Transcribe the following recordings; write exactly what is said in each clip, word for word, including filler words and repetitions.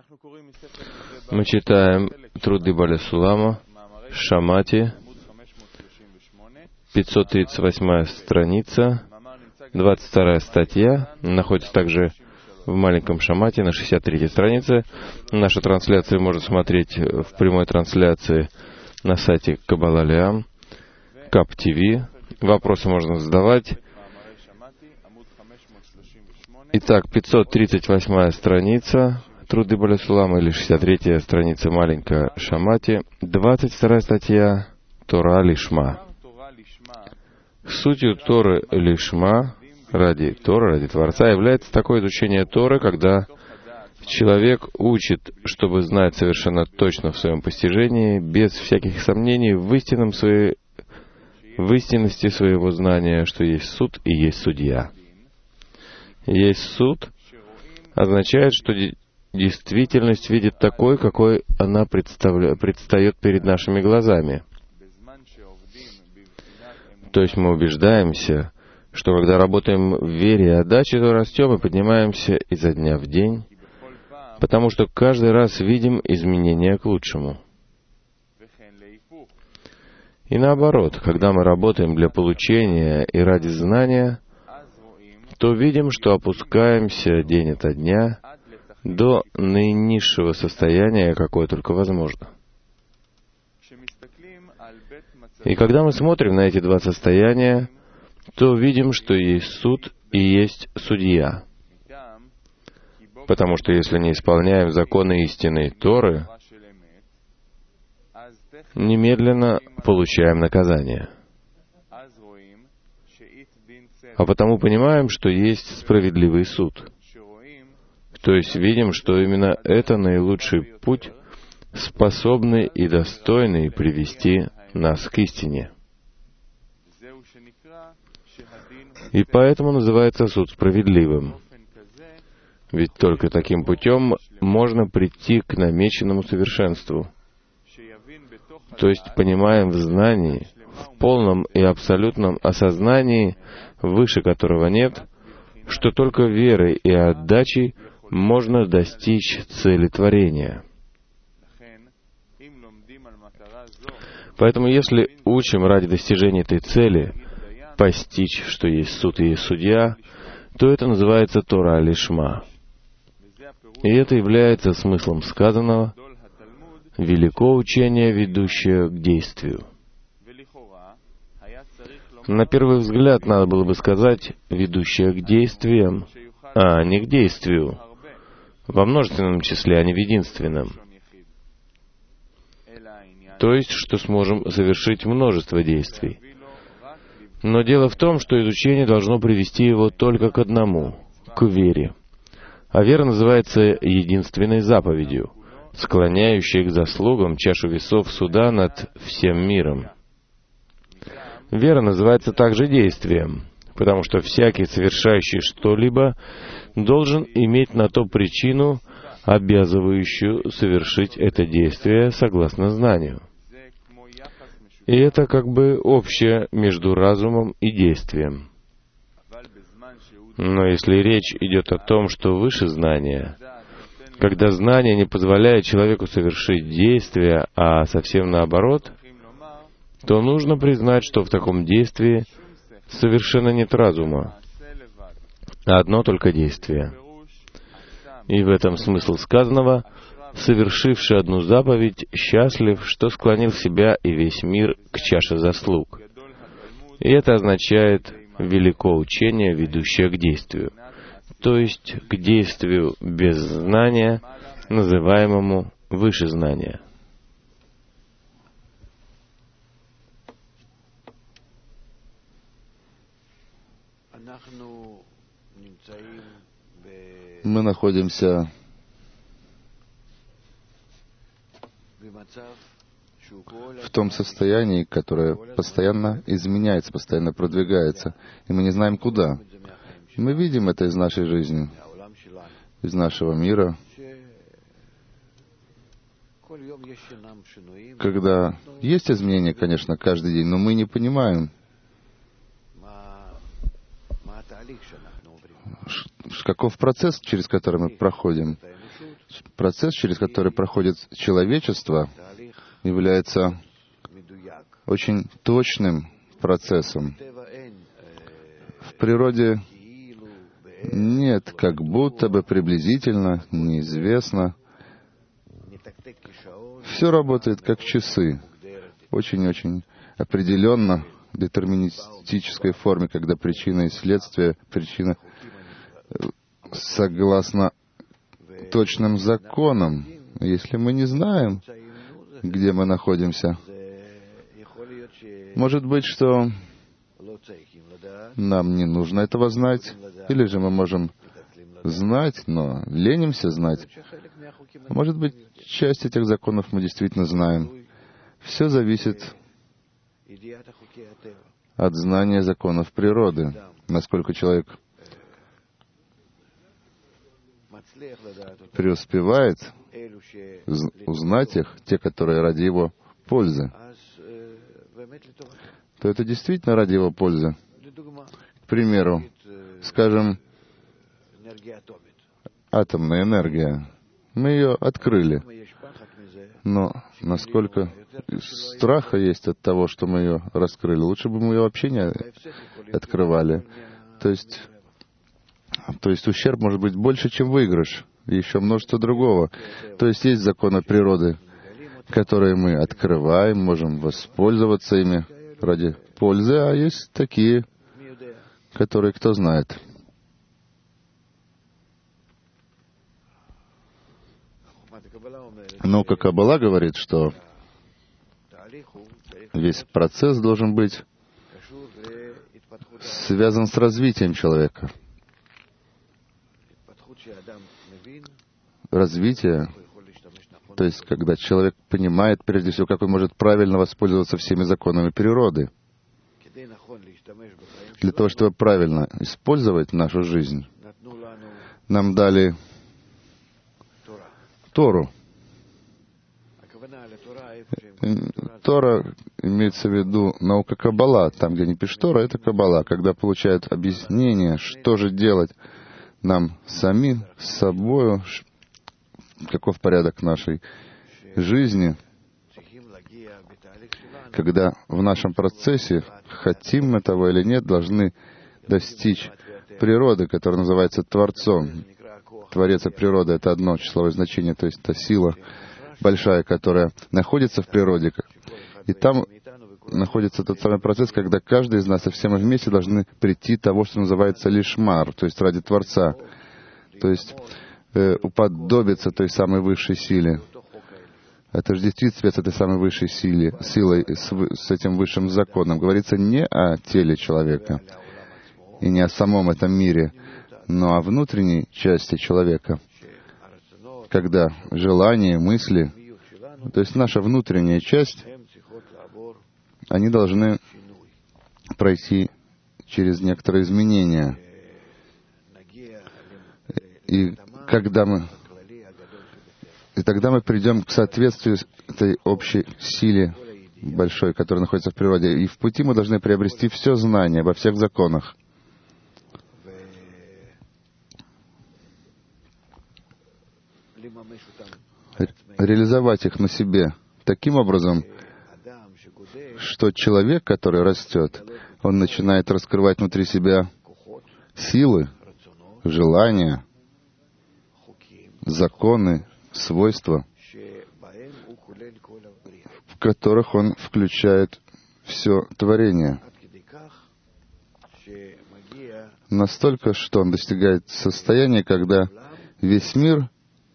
Мы читаем труды Баля Сулама, Шамати, пятьсот тридцать восьмая страница, двадцать вторая статья, находится также в маленьком Шамати на шестьдесят третьей странице. Нашу трансляцию можно смотреть в прямой трансляции на сайте Каббала Леам, Каб ТВ. Вопросы можно задавать. Итак, пятьсот тридцать восьмая страница, труды Баля Сулама, или шестьдесят третья страница, маленькая Шамати, двадцать вторая статья, Тора Лишма. Сутью Торы Лишма, ради Торы, ради Творца, является такое изучение Торы, когда человек учит, чтобы знать совершенно точно в своем постижении, без всяких сомнений, в истинном своей, в истинности своего знания, что есть суд и есть судья. Есть суд означает, что действительность видит такой, какой она представля... предстает перед нашими глазами. То есть мы убеждаемся, что когда работаем в вере и отдаче, то растем и поднимаемся изо дня в день, потому что каждый раз видим изменения к лучшему. И наоборот, когда мы работаем для получения и ради знания, то видим, что опускаемся день ото дня до наинизшего состояния, какое только возможно. И когда мы смотрим на эти два состояния, то видим, что есть суд и есть судья. Потому что если не исполняем законы истинной Торы, немедленно получаем наказание. А потому понимаем, что есть справедливый суд. То есть видим, что именно это наилучший путь, способный и достойный привести нас к истине. И поэтому называется суд справедливым. Ведь только таким путем можно прийти к намеченному совершенству. То есть понимаем в знании, в полном и абсолютном осознании, выше которого нет, что только верой и отдачей можно достичь цели творения. Поэтому если учим ради достижения этой цели постичь, что есть суд и есть судья, то это называется Тора Лишма. И это является смыслом сказанного, велико учение, ведущее к действию. На первый взгляд надо было бы сказать ведущее к действиям, а не к действию, во множественном числе, а не в единственном. То есть, что сможем совершить множество действий. Но дело в том, что изучение должно привести его только к одному, к вере. А вера называется единственной заповедью, склоняющей к заслугам чашу весов суда над всем миром. Вера называется также действием, потому что всякий, совершающий что-либо, должен иметь на то причину, обязывающую совершить это действие согласно знанию. И это как бы общее между разумом и действием. Но если речь идет о том, что выше знания, когда знание не позволяет человеку совершить действие, а совсем наоборот, то нужно признать, что в таком действии совершенно нет разума, а одно только действие. И в этом смысл сказанного: совершивший одну заповедь счастлив, что склонил себя и весь мир к чаше заслуг. И это означает велико учение, ведущее к действию, то есть к действию без знания, называемому выше знания. Мы находимся в том состоянии, которое постоянно изменяется, постоянно продвигается, и мы не знаем куда. Мы видим это из нашей жизни, из нашего мира, когда есть изменения, конечно, каждый день, но мы не понимаем, каков процесс, через который мы проходим. процесс, через который проходит человечество, является очень точным процессом. В природе нет как будто бы приблизительно, неизвестно. Все работает как часы, очень-очень определенно, в детерминистической форме, когда причина и следствие, причина согласно точным законам. Если мы не знаем, где мы находимся, может быть, что нам не нужно этого знать, или же мы можем знать, но ленимся знать. Может быть, часть этих законов мы действительно знаем. Все зависит от знания законов природы, насколько человек преуспевает узнать их, те, которые ради его пользы, то это действительно ради его пользы. К примеру, скажем, атомная энергия. Мы ее открыли. Но насколько страха есть от того, что мы ее раскрыли, лучше бы мы ее вообще не открывали. То есть, то есть ущерб может быть больше, чем выигрыш. И еще множество другого. То есть есть законы природы, которые мы открываем, можем воспользоваться ими ради пользы, а есть такие, которые кто знает. Наука Каббала говорит, что весь процесс должен быть связан с развитием человека. Развитие, то есть когда человек понимает, прежде всего, как он может правильно воспользоваться всеми законами природы. Для того, чтобы правильно использовать нашу жизнь, нам дали Тору. Тора имеется в виду наука Каббала. Там, где не пишет Тора, это Каббала. Когда получают объяснение, что же делать нам самим, с собою, каков порядок нашей жизни, когда в нашем процессе, хотим мы того или нет, должны достичь природы, которая называется Творцом. Творец и природа — это одно числовое значение, то есть та сила большая, которая находится в природе. И там находится тот самый процесс, когда каждый из нас, и все мы вместе должны прийти того, что называется лишмар, то есть ради Творца, то есть э, уподобиться той самой высшей силе. Отождествить себя с этой самой высшей силе, силой, с, с этим высшим законом. Говорится не о теле человека и не о самом этом мире, но о внутренней части человека, когда желания, мысли, то есть наша внутренняя часть, они должны пройти через некоторые изменения. И когда мы И тогда мы придем к соответствию этой общей силе большой, которая находится в природе. И в пути мы должны приобрести все знание обо всех законах. Реализовать их на себе таким образом, что человек, который растет, он начинает раскрывать внутри себя силы, желания, законы, свойства, в которых он включает все творение. Настолько, что он достигает состояния, когда весь мир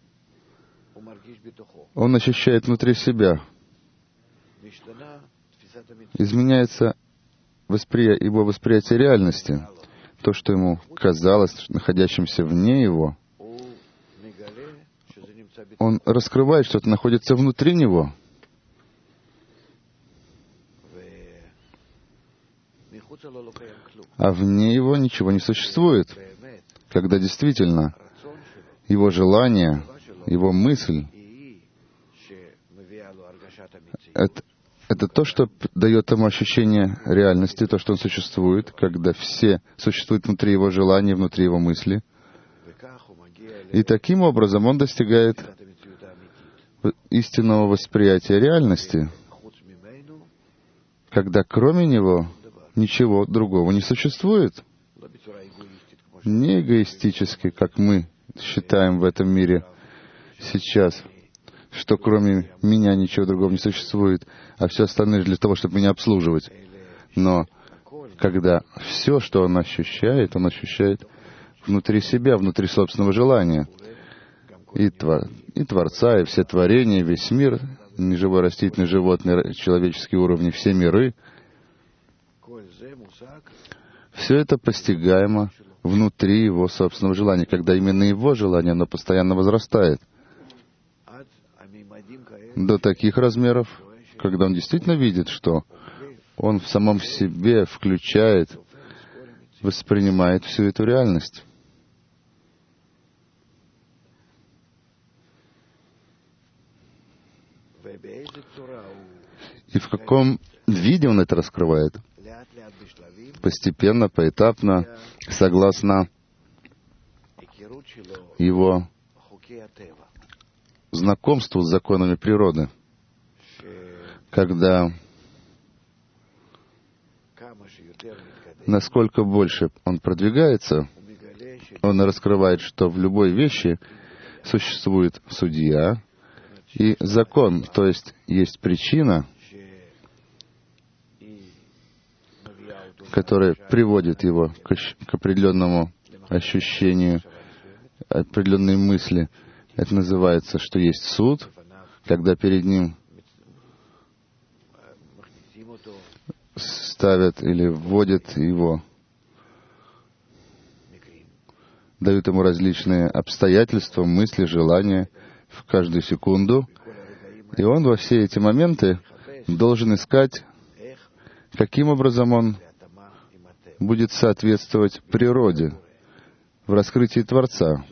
он ощущает внутри себя. Изменяется воспри... его восприятие реальности. То, что ему казалось находящимся вне его, он раскрывает, что это находится внутри него. А вне его ничего не существует. Когда действительно его желание, его мысль, это, это то, что дает ему ощущение реальности, то, что он существует, когда все существуют внутри его желания, внутри его мысли. И таким образом он достигает истинного восприятия реальности, когда кроме него ничего другого не существует. Не эгоистически, как мы считаем в этом мире сейчас, что кроме меня ничего другого не существует, а все остальное для того, чтобы меня обслуживать. Но когда все, что он ощущает, он ощущает внутри себя, внутри собственного желания. И, твор, и Творца, и все творения, весь мир, неживой, растительный, животный, человеческие уровни, все миры, все это постигаемо внутри его собственного желания, когда именно его желание, оно постоянно возрастает до таких размеров, когда он действительно видит, что он в самом себе включает, воспринимает всю эту реальность. И в каком виде он это раскрывает? Постепенно, поэтапно, согласно его знакомству с законами природы, когда насколько больше он продвигается, он раскрывает, что в любой вещи существует судья и закон, то есть есть причина, которая приводит его к, к определенному ощущению, определенной мысли. Это называется, что есть суд, когда перед ним ставят или вводят его, дают ему различные обстоятельства, мысли, желания в каждую секунду. И он во все эти моменты должен искать, каким образом он будет соответствовать природе, в раскрытии Творца,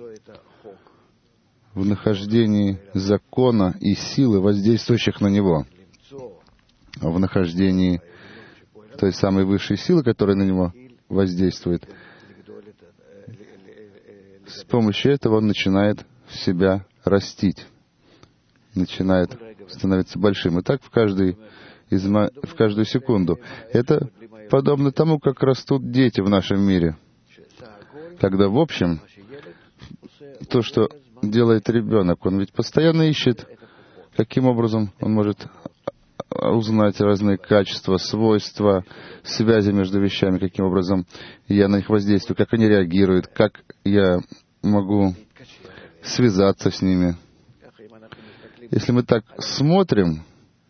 в нахождении закона и силы, воздействующих на него, в нахождении той самой высшей силы, которая на него воздействует. С помощью этого он начинает себя растить, начинает становиться большим. И так в, каждый, в каждую секунду. Это подобно тому, как растут дети в нашем мире. Когда, в общем, то, что делает ребенок, он ведь постоянно ищет, каким образом он может узнать разные качества, свойства, связи между вещами, каким образом я на них воздействую, как они реагируют, как я могу связаться с ними. Если мы так смотрим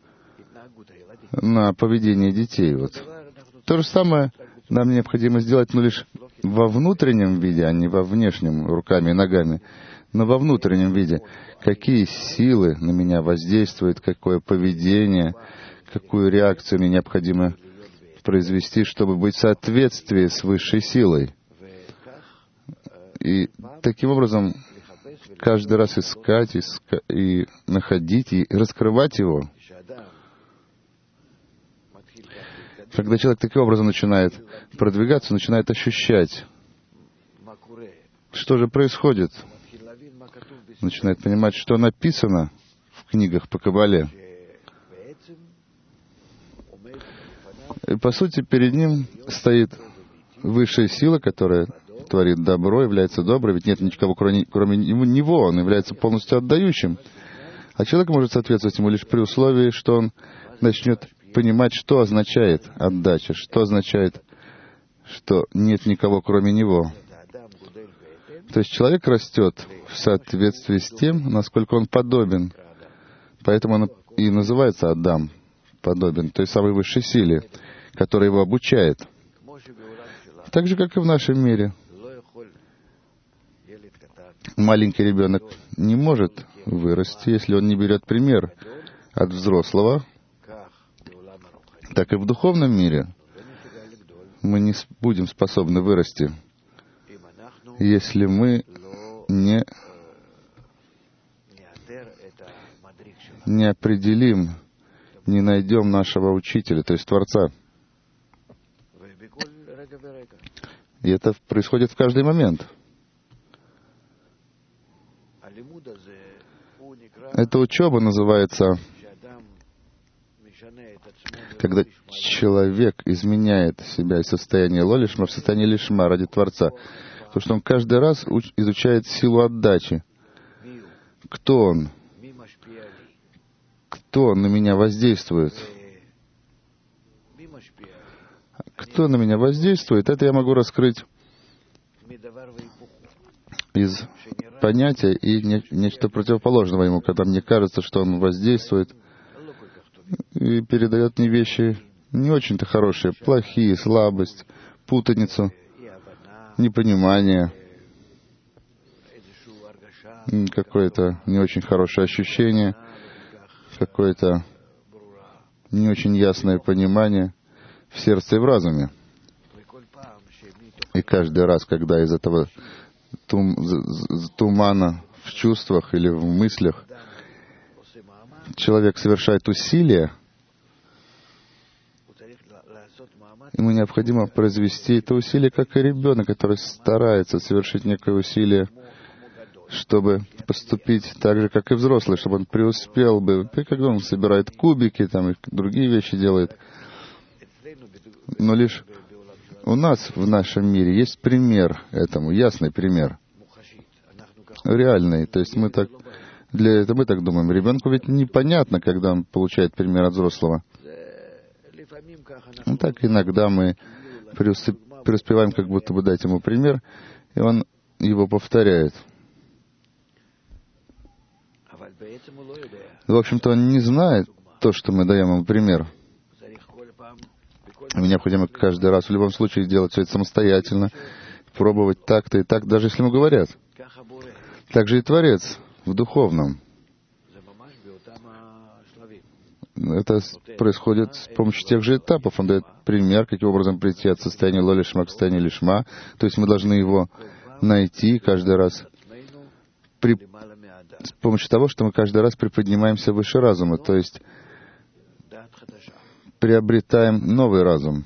на поведение детей, вот, то же самое нам необходимо сделать, но лишь во внутреннем виде, а не во внешнем, руками и ногами, но во внутреннем виде. Какие силы на меня воздействуют, какое поведение, какую реакцию мне необходимо произвести, чтобы быть в соответствии с высшей силой. И таким образом каждый раз искать иска, и находить, и раскрывать его. Когда человек таким образом начинает продвигаться, начинает ощущать, что же происходит, начинает понимать, что написано в книгах по Кабале. И, по сути, перед ним стоит высшая сила, которая творит добро, является доброй, ведь нет никого, кроме, кроме него, он является полностью отдающим. А человек может соответствовать ему лишь при условии, что он начнет понимать, что означает отдача, что означает, что нет никого, кроме него. То есть человек растет в соответствии с тем, насколько он подобен. Поэтому он и называется Адам, подобен той самой высшей силе, которая его обучает. Так же, как и в нашем мире. Маленький ребенок не может вырасти, если он не берет пример от взрослого. Так и в духовном мире мы не будем способны вырасти, если мы не, не определим, не найдем нашего учителя, то есть Творца. И это происходит в каждый момент. Эта учеба называется, когда человек изменяет себя из состояния лолишма в состояние лишма ради Творца. Потому что он каждый раз уч- изучает силу отдачи. Кто он? Кто на меня воздействует? Кто на меня воздействует? Это я могу раскрыть из понятия и не, нечто противоположного ему, когда мне кажется, что он воздействует и передает мне вещи не очень-то хорошие, плохие, слабость, путаницу, непонимание, какое-то не очень хорошее ощущение, какое-то не очень ясное понимание в сердце и в разуме. И каждый раз, когда из этого тум, тумана в чувствах или в мыслях человек совершает усилия, ему необходимо произвести это усилие, как и ребенок, который старается совершить некое усилие, чтобы поступить так же, как и взрослый, чтобы он преуспел бы, когда он собирает кубики, там, и другие вещи делает. Но лишь у нас в нашем мире есть пример этому, ясный пример, реальный. То есть мы так, для этого мы так думаем. Ребенку ведь непонятно, когда он получает пример от взрослого. Ну, так иногда мы преуспеваем, как будто бы дать ему пример, и он его повторяет. В общем-то, он не знает то, что мы даем ему пример. Мне необходимо каждый раз в любом случае делать все это самостоятельно, пробовать так-то и так, даже если ему говорят. Так же и Творец в духовном. Это происходит с помощью тех же этапов. Он дает пример, каким образом прийти от состояния лолишма к состоянию лишма. То есть мы должны его найти каждый раз при... с помощью того, что мы каждый раз приподнимаемся выше разума. То есть приобретаем новый разум,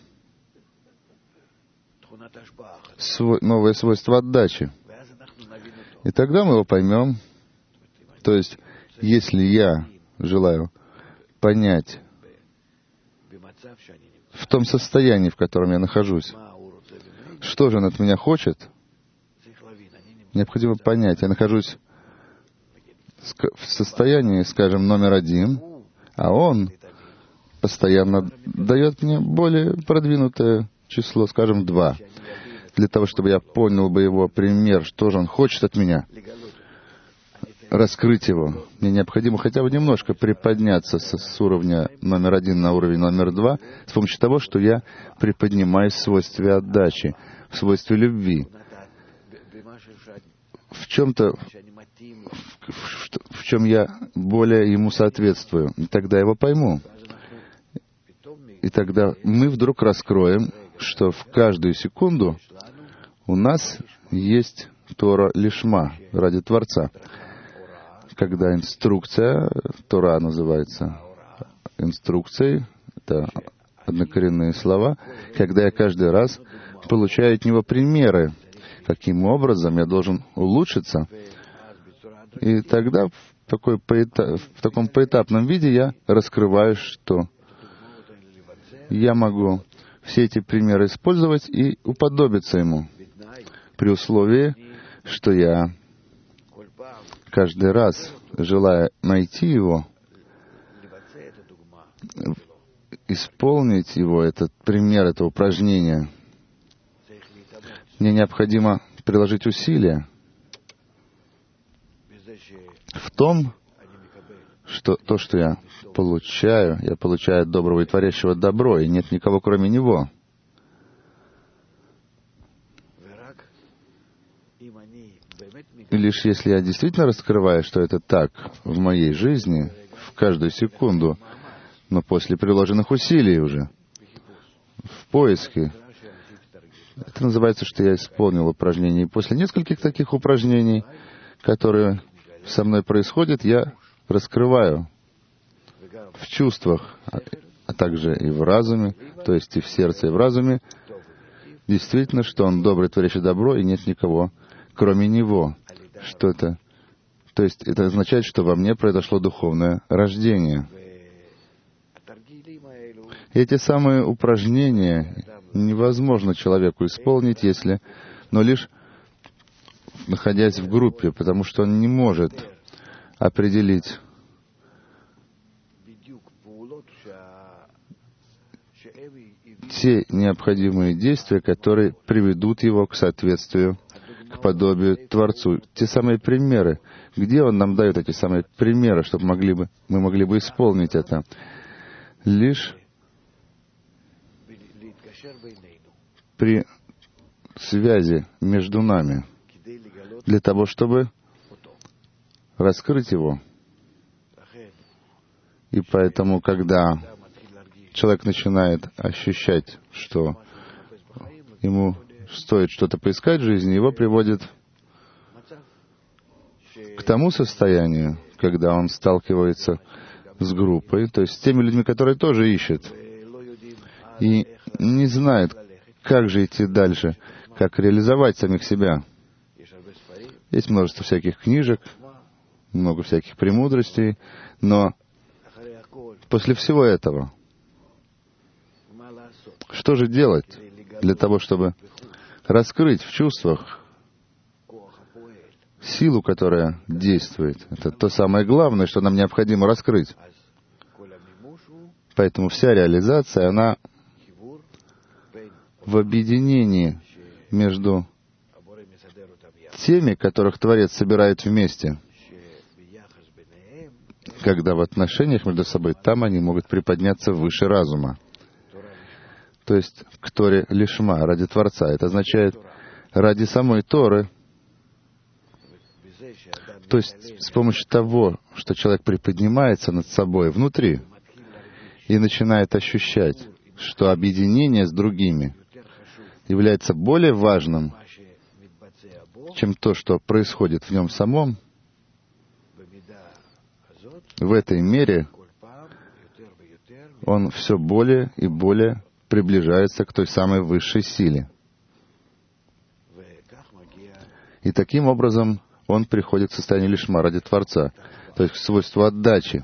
свой, новое свойство отдачи. И тогда мы его поймем. То есть, если я желаю понять в том состоянии, в котором я нахожусь, что же он от меня хочет, необходимо понять. Я нахожусь в состоянии, скажем, номер один, а он постоянно дает мне более продвинутое число, скажем, два. Для того, чтобы я понял бы его пример, что же он хочет от меня, раскрыть его, мне необходимо хотя бы немножко приподняться с, с уровня номер один на уровень номер два с помощью того, что я приподнимаюсь в свойстве отдачи, в свойстве любви, в чем-то, в, в, в чем я более ему соответствую. И тогда я его пойму. И тогда мы вдруг раскроем, что в каждую секунду у нас есть Тора лишма ради Творца. Когда инструкция, Тора называется инструкцией, это однокоренные слова, когда я каждый раз получаю от него примеры, каким образом я должен улучшиться. И тогда в, такой поэта, в таком поэтапном виде я раскрываю, что я могу все эти примеры использовать и уподобиться ему, при условии, что я каждый раз, желая найти его, исполнить его, этот пример, это упражнение, мне необходимо приложить усилия в том, что то, что я получаю, я получаю от доброго и творящего добро, и нет никого, кроме него. И лишь если я действительно раскрываю, что это так в моей жизни, в каждую секунду, но после приложенных усилий уже, в поиске, это называется, что я исполнил упражнение. И после нескольких таких упражнений, которые со мной происходят, я раскрываю в чувствах, а также и в разуме, то есть и в сердце, и в разуме, действительно, что Он добрый, творящий добро, и нет никого, кроме Него. Что это То есть это означает, что во мне произошло духовное рождение. Эти самые упражнения невозможно человеку исполнить, если, но лишь находясь в группе, потому что он не может определить те необходимые действия, которые приведут его к соответствию, к подобию Творцу. Те самые примеры. Где он нам дает эти самые примеры, чтобы могли бы, мы могли бы исполнить это? Лишь при связи между нами, для того, чтобы раскрыть его. И поэтому, когда человек начинает ощущать, что ему стоит что-то поискать в жизни, его приводит к тому состоянию, когда он сталкивается с группой, то есть с теми людьми, которые тоже ищут, и не знают, как же идти дальше, как реализовать самих себя. Есть множество всяких книжек, много всяких премудростей, но после всего этого, что же делать для того, чтобы раскрыть в чувствах силу, которая действует? Это то самое главное, что нам необходимо раскрыть. Поэтому вся реализация, она в объединении между теми, которых Творец собирает вместе, когда в отношениях между собой, там они могут приподняться выше разума. То есть к Торе лишма, ради Творца. Это означает ради самой Торы. То есть с помощью того, что человек приподнимается над собой внутри и начинает ощущать, что объединение с другими является более важным, чем то, что происходит в нем самом, в этой мере он все более и более приближается к той самой высшей силе. И таким образом он приходит к состоянию лишма ради Творца, то есть к свойству отдачи.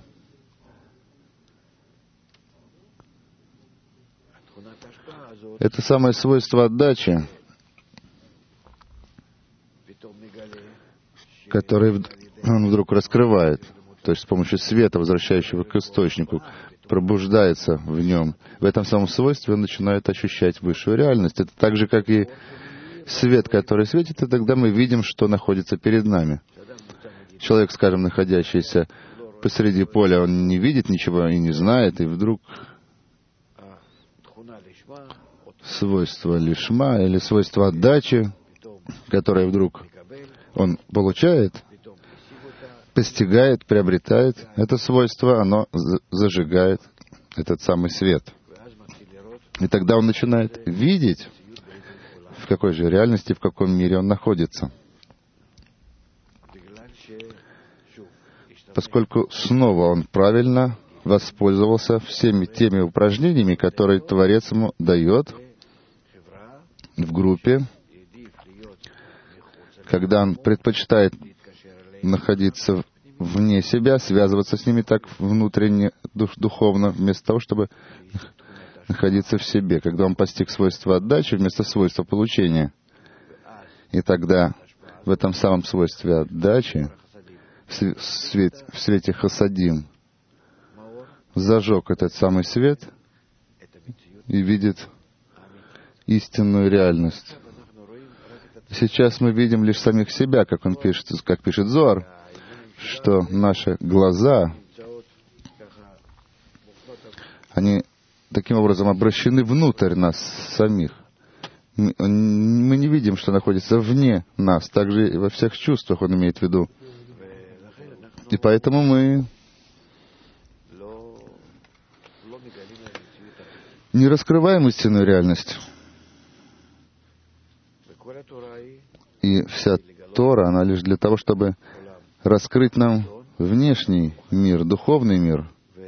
Это самое свойство отдачи, которое он вдруг раскрывает, то есть с помощью света, возвращающего к источнику, пробуждается в нем. В этом самом свойстве он начинает ощущать высшую реальность. Это так же, как и свет, который светит, и тогда мы видим, что находится перед нами. Человек, скажем, находящийся посреди поля, он не видит ничего и не знает, и вдруг свойство лишма или свойство отдачи, которое вдруг он получает, постигает, приобретает это свойство, оно зажигает этот самый свет. И тогда он начинает видеть, в какой же реальности, в каком мире он находится. Поскольку снова он правильно воспользовался всеми теми упражнениями, которые Творец ему дает в группе, когда он предпочитает находиться вне себя, связываться с ними так внутренне, дух, духовно, вместо того, чтобы находиться в себе, когда он постиг свойство отдачи вместо свойства получения. И тогда в этом самом свойстве отдачи, в, свет, в свете хасадим, зажег этот самый свет и видит истинную реальность. Сейчас мы видим лишь самих себя, как он пишет, как пишет Зоар, что наши глаза, они таким образом обращены внутрь нас самих. Мы не видим, что находится вне нас. Также и во всех чувствах он имеет в виду. И поэтому мы не раскрываем истинную реальность. И вся Тора, она лишь для того, чтобы раскрыть нам внешний мир, духовный мир,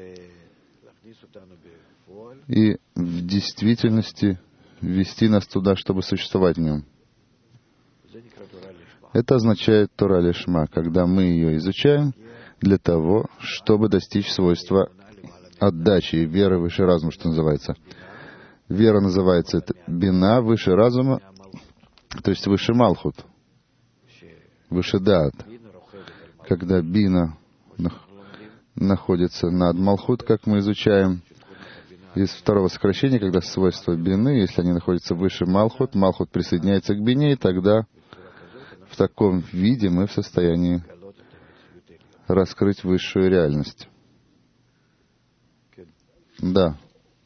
и в действительности ввести нас туда, чтобы существовать в нем. Это означает Тора лишма, когда мы ее изучаем для того, чтобы достичь свойства отдачи и веры выше разума, что называется. Вера называется это бина, выше разума, то есть выше малхут, выше даат. Когда бина находится над малхут, как мы изучаем из второго сокращения, когда свойства бины, если они находятся выше малхут, малхут присоединяется к бине, и тогда в таком виде мы в состоянии раскрыть высшую реальность. Да.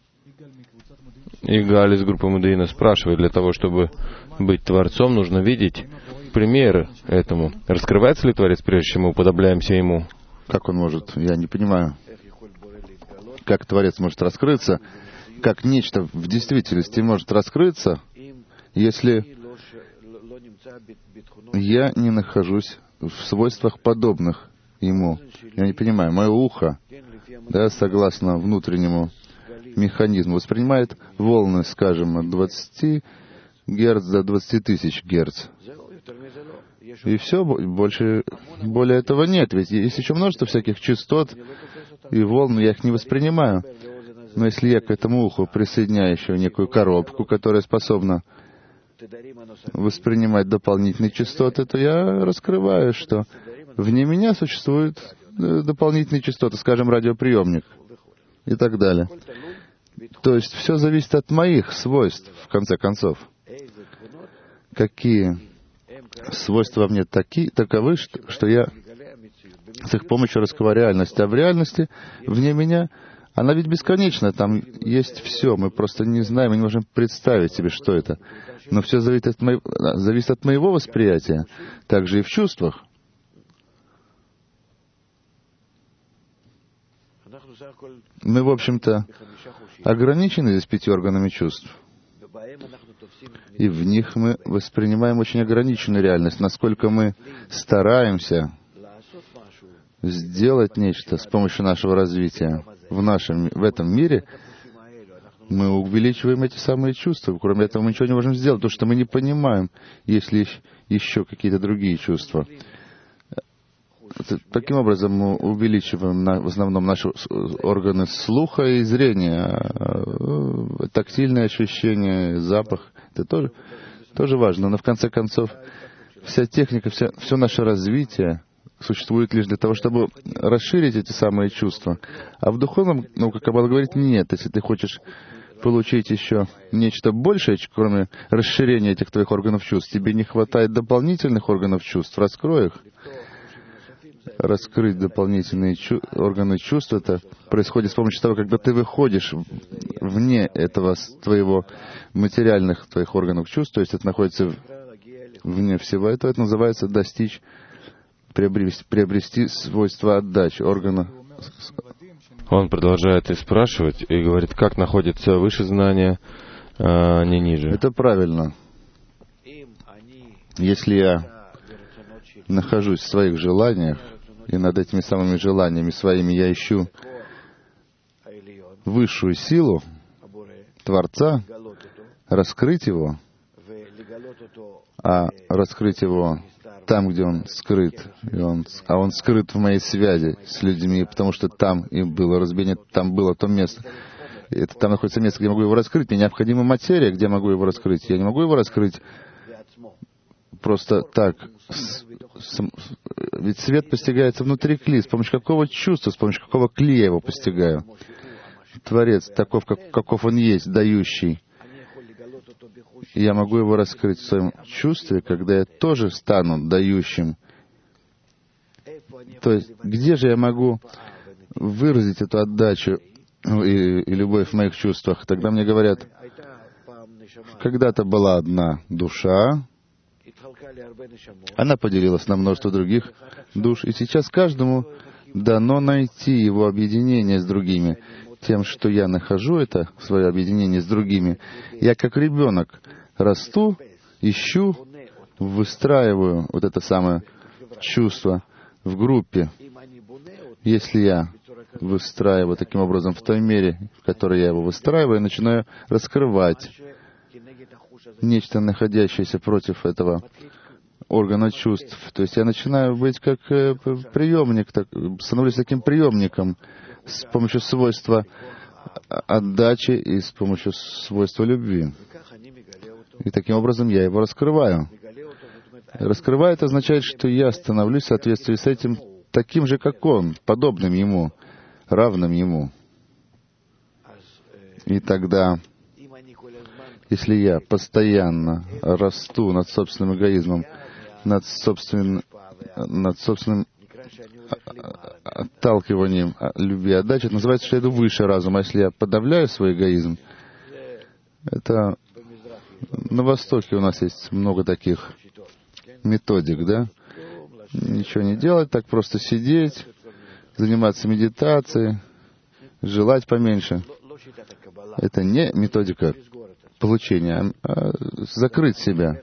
Игаль из группы Мудеина спрашивает, для того, чтобы быть Творцом, нужно видеть примеры этому. Раскрывается ли Творец, прежде чем мы уподобляемся Ему? Как он может? Я не понимаю. Как Творец может раскрыться? Как нечто в действительности может раскрыться, если я не нахожусь в свойствах подобных Ему? Я не понимаю. Мое ухо, да, согласно внутреннему механизму, воспринимает волны, скажем, от двадцати герц до двадцати тысяч герц. И все, больше, более этого нет. Ведь есть еще множество всяких частот и волн, я их не воспринимаю. Но если я к этому уху присоединяю еще некую коробку, которая способна воспринимать дополнительные частоты, то я раскрываю, что вне меня существуют дополнительные частоты, скажем, радиоприемник и так далее. То есть все зависит от моих свойств, в конце концов. Какие свойства во мне таки, таковы, что, что я с их помощью раскрываю реальность. А в реальности, вне меня, она ведь бесконечна, там есть все. Мы просто не знаем, мы не можем представить себе, что это. Но все зависит от, мо... зависит от моего восприятия, также и в чувствах. Мы, в общем-то, ограничены здесь пятью органами чувств. И в них мы воспринимаем очень ограниченную реальность. Насколько мы стараемся сделать нечто с помощью нашего развития в, нашем, в этом мире, мы увеличиваем эти самые чувства. Кроме этого, мы ничего не можем сделать, потому что мы не понимаем, есть ли еще какие-то другие чувства. Таким образом, мы увеличиваем на, в основном наши органы слуха и зрения, тактильное ощущение, запах. Это тоже, тоже важно. Но в конце концов, вся техника, вся, все наше развитие существует лишь для того, чтобы расширить эти самые чувства. А в духовном, ну, как Каббала говорит, нет. Если ты хочешь получить еще нечто большее, кроме расширения этих твоих органов чувств, тебе не хватает дополнительных органов чувств, раскрой их. Раскрыть дополнительные чу- органы чувств, это происходит с помощью того, когда ты выходишь вне этого твоего материальных твоих органов чувств, то есть это находится вне всего этого, это называется достичь, приобрести, приобрести свойства отдачи органа. Он продолжает и спрашивать, и говорит, как находится выше знания, а не ниже. Это правильно. Если я нахожусь в своих желаниях, и над этими самыми желаниями своими я ищу высшую силу Творца, раскрыть его, а раскрыть его там, где он скрыт, и он, а он скрыт в моей связи с людьми, потому что там и было разбиение, там было то место. Это, там находится место, где я могу его раскрыть. Мне необходима материя, где я могу его раскрыть. Я не могу его раскрыть просто так. Ведь свет постигается внутри кли. С помощью какого чувства, с помощью какого кли я его постигаю? Творец, таков, как, каков он есть, дающий. И я могу его раскрыть в своем чувстве, когда я тоже стану дающим. То есть, где же я могу выразить эту отдачу и, и любовь в моих чувствах? Тогда мне говорят, когда-то была одна душа, она поделилась на множество других душ, и сейчас каждому дано найти его объединение с другими. Тем, что я нахожу это, свое объединение с другими, я как ребенок расту, ищу, выстраиваю вот это самое чувство в группе. Если я выстраиваю таким образом в той мере, в которой я его выстраиваю, начинаю раскрывать нечто, находящееся против этого органа чувств. То есть я начинаю быть как приемник, так, становлюсь таким приемником с помощью свойства отдачи и с помощью свойства любви. И таким образом я его раскрываю. Раскрываю — это означает, что я становлюсь в соответствии с этим таким же, как он, подобным ему, равным ему. И тогда, если я постоянно расту над собственным эгоизмом, над собственным, над собственным отталкиванием любви и отдачи, это называется, что я иду выше разума. Если я подавляю свой эгоизм, это на Востоке у нас есть много таких методик, да? Ничего не делать, так просто сидеть, заниматься медитацией, желать поменьше. Это не методика получения, а закрыть себя.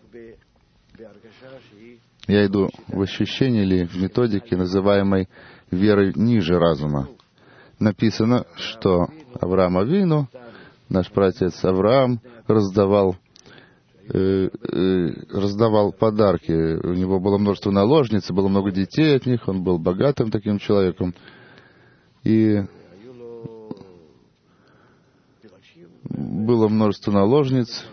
Я иду в ощущении или в методике, называемой верой ниже разума. Написано, что Авраам Авину, наш праотец Авраам, раздавал э, э, раздавал подарки. У него было множество наложниц, было много детей от них, он был богатым таким человеком. И было множество наложниц,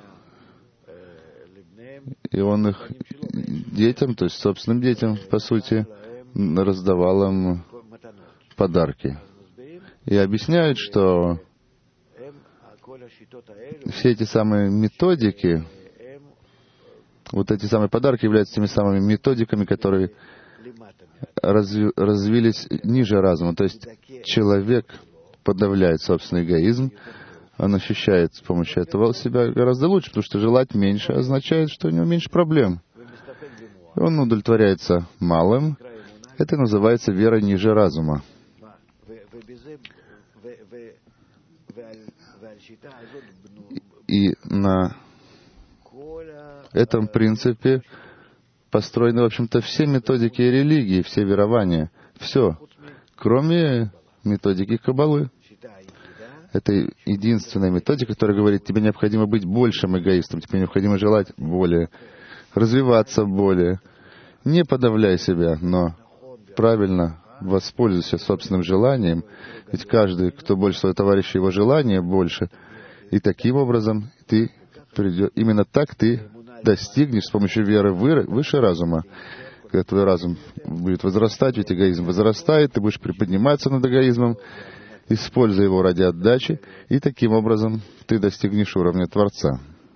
и он их детям, то есть собственным детям, по сути, раздавал им подарки. И объясняют, что все эти самые методики, вот эти самые подарки являются теми самыми методиками, которые разви, развились ниже разума. То есть человек подавляет собственный эгоизм, он ощущает с помощью этого себя гораздо лучше, потому что желать меньше означает, что у него меньше проблем. И он удовлетворяется малым. Это называется вера ниже разума. И на этом принципе построены, в общем-то, все методики религии, все верования. Все, кроме методики Каббалы. Это единственная методика, которая говорит, тебе необходимо быть большим эгоистом, тебе необходимо желать более, развиваться более. Не подавляй себя, но правильно воспользуйся собственным желанием, ведь каждый, кто больше своего товарища, его желание больше. И таким образом ты придешь, именно так ты достигнешь с помощью веры выше разума. Когда твой разум будет возрастать, ведь эгоизм возрастает, ты будешь приподниматься над эгоизмом, используя его ради отдачи, и таким образом ты достигнешь уровня Творца.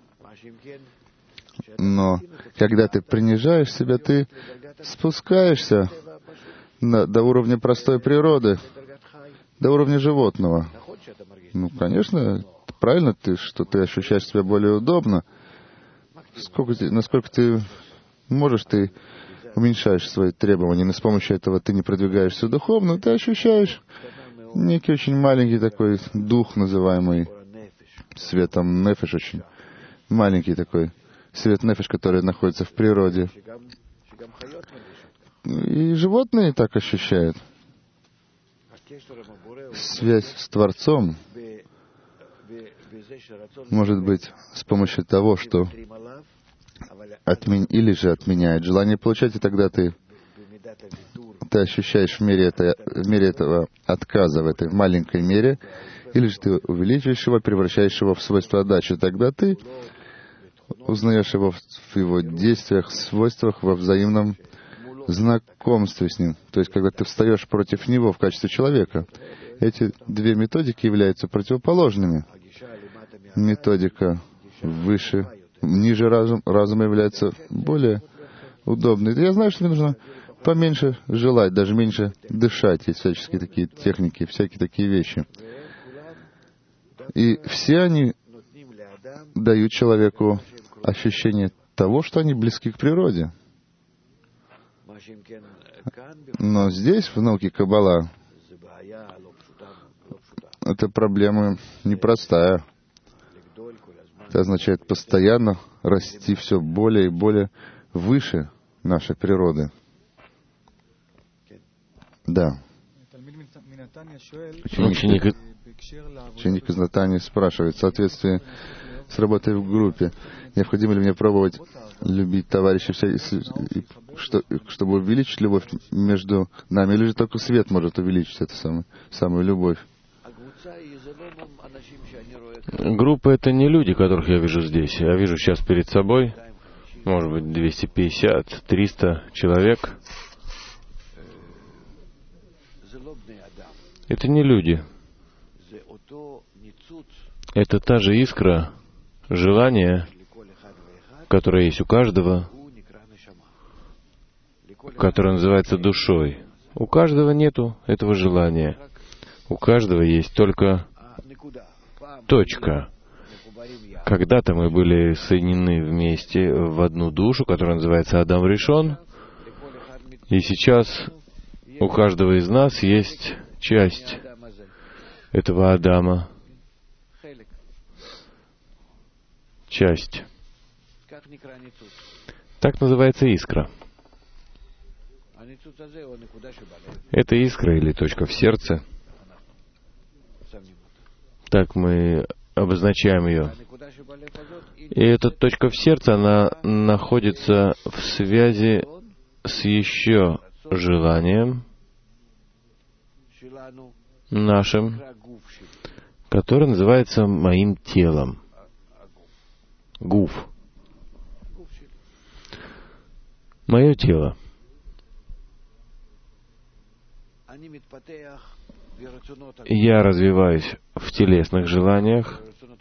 Но когда ты принижаешь себя, ты спускаешься на, до уровня простой природы, до уровня животного. Ну, конечно, правильно, ты, что ты ощущаешь себя более удобно. Сколько ты, насколько ты можешь, ты уменьшаешь свои требования, но с помощью этого ты не продвигаешься духовно, ты ощущаешь некий очень маленький такой дух, называемый светом нефеш, очень маленький такой свет нефеш, который находится в природе. И животные так ощущают. Связь с Творцом может быть с помощью того, что отмен... или же отменяет желание получать, и тогда ты ты ощущаешь в мере, это, в мере этого отказа, в этой маленькой мере, или же ты увеличиваешь его, превращаешь его в свойство отдачи. Тогда ты узнаешь его в его действиях, свойствах, во взаимном знакомстве с ним. То есть, когда ты встаешь против него в качестве человека. Эти две методики являются противоположными. Методика выше, ниже разум, разума является более удобной. Я знаю, что мне нужно поменьше желать, даже меньше дышать. Есть всяческие такие техники, всякие такие вещи. И все они дают человеку ощущение того, что они близки к природе. Но здесь, в науке Каббала, эта проблема непростая. Это означает постоянно расти все более и более выше нашей природы. Да. Ученик, ученик из Натании спрашивает, в соответствии с работой в группе, необходимо ли мне пробовать любить товарищей, что, чтобы увеличить любовь между нами, или же только свет может увеличить эту самую, самую любовь? Группа — это не люди, которых я вижу здесь. Я вижу сейчас перед собой, может быть, двести пятьдесят - триста человек. Это не люди. Это та же искра, желание, которое есть у каждого, которое называется душой. У каждого нету этого желания. У каждого есть только точка. Когда-то мы были соединены вместе в одну душу, которая называется Адам Ришон, и сейчас у каждого из нас есть часть этого Адама. Часть. Так называется искра. Это искра или точка в сердце. Так мы обозначаем ее. И эта точка в сердце, она находится в связи с еще желанием нашим, которое называется моим телом. Гуф. Мое тело. Я развиваюсь в телесных желаниях.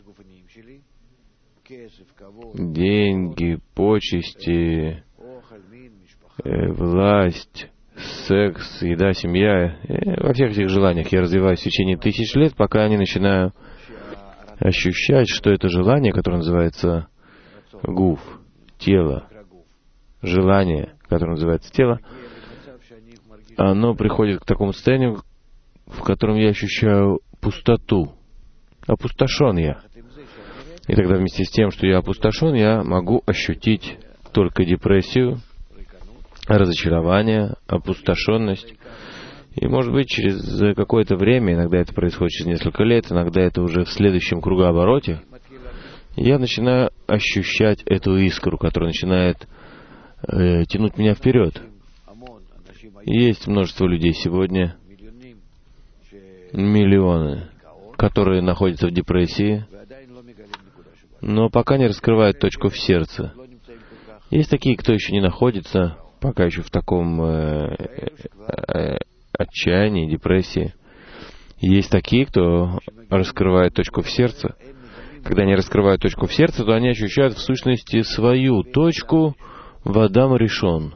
Деньги, почести, э, власть, секс, еда, семья. Э, во всех этих желаниях я развиваюсь в течение тысяч лет, пока я не начинаю ощущать, что это желание, которое называется гуф, тело, желание, которое называется тело, оно приходит к такому состоянию, в котором я ощущаю пустоту. Опустошен я. И тогда вместе с тем, что я опустошен, я могу ощутить только депрессию, разочарование, опустошенность. И, может быть, через какое-то время, иногда это происходит через несколько лет, иногда это уже в следующем кругообороте, я начинаю ощущать эту искру, которая начинает э, тянуть меня вперед. Есть множество людей сегодня, миллионы, которые находятся в депрессии, но пока не раскрывают точку в сердце. Есть такие, кто еще не находится, пока еще в таком э, э, отчаянии, депрессии. Есть такие, кто раскрывает точку в сердце. Когда они раскрывают точку в сердце, то они ощущают в сущности свою точку в Адам Ришон.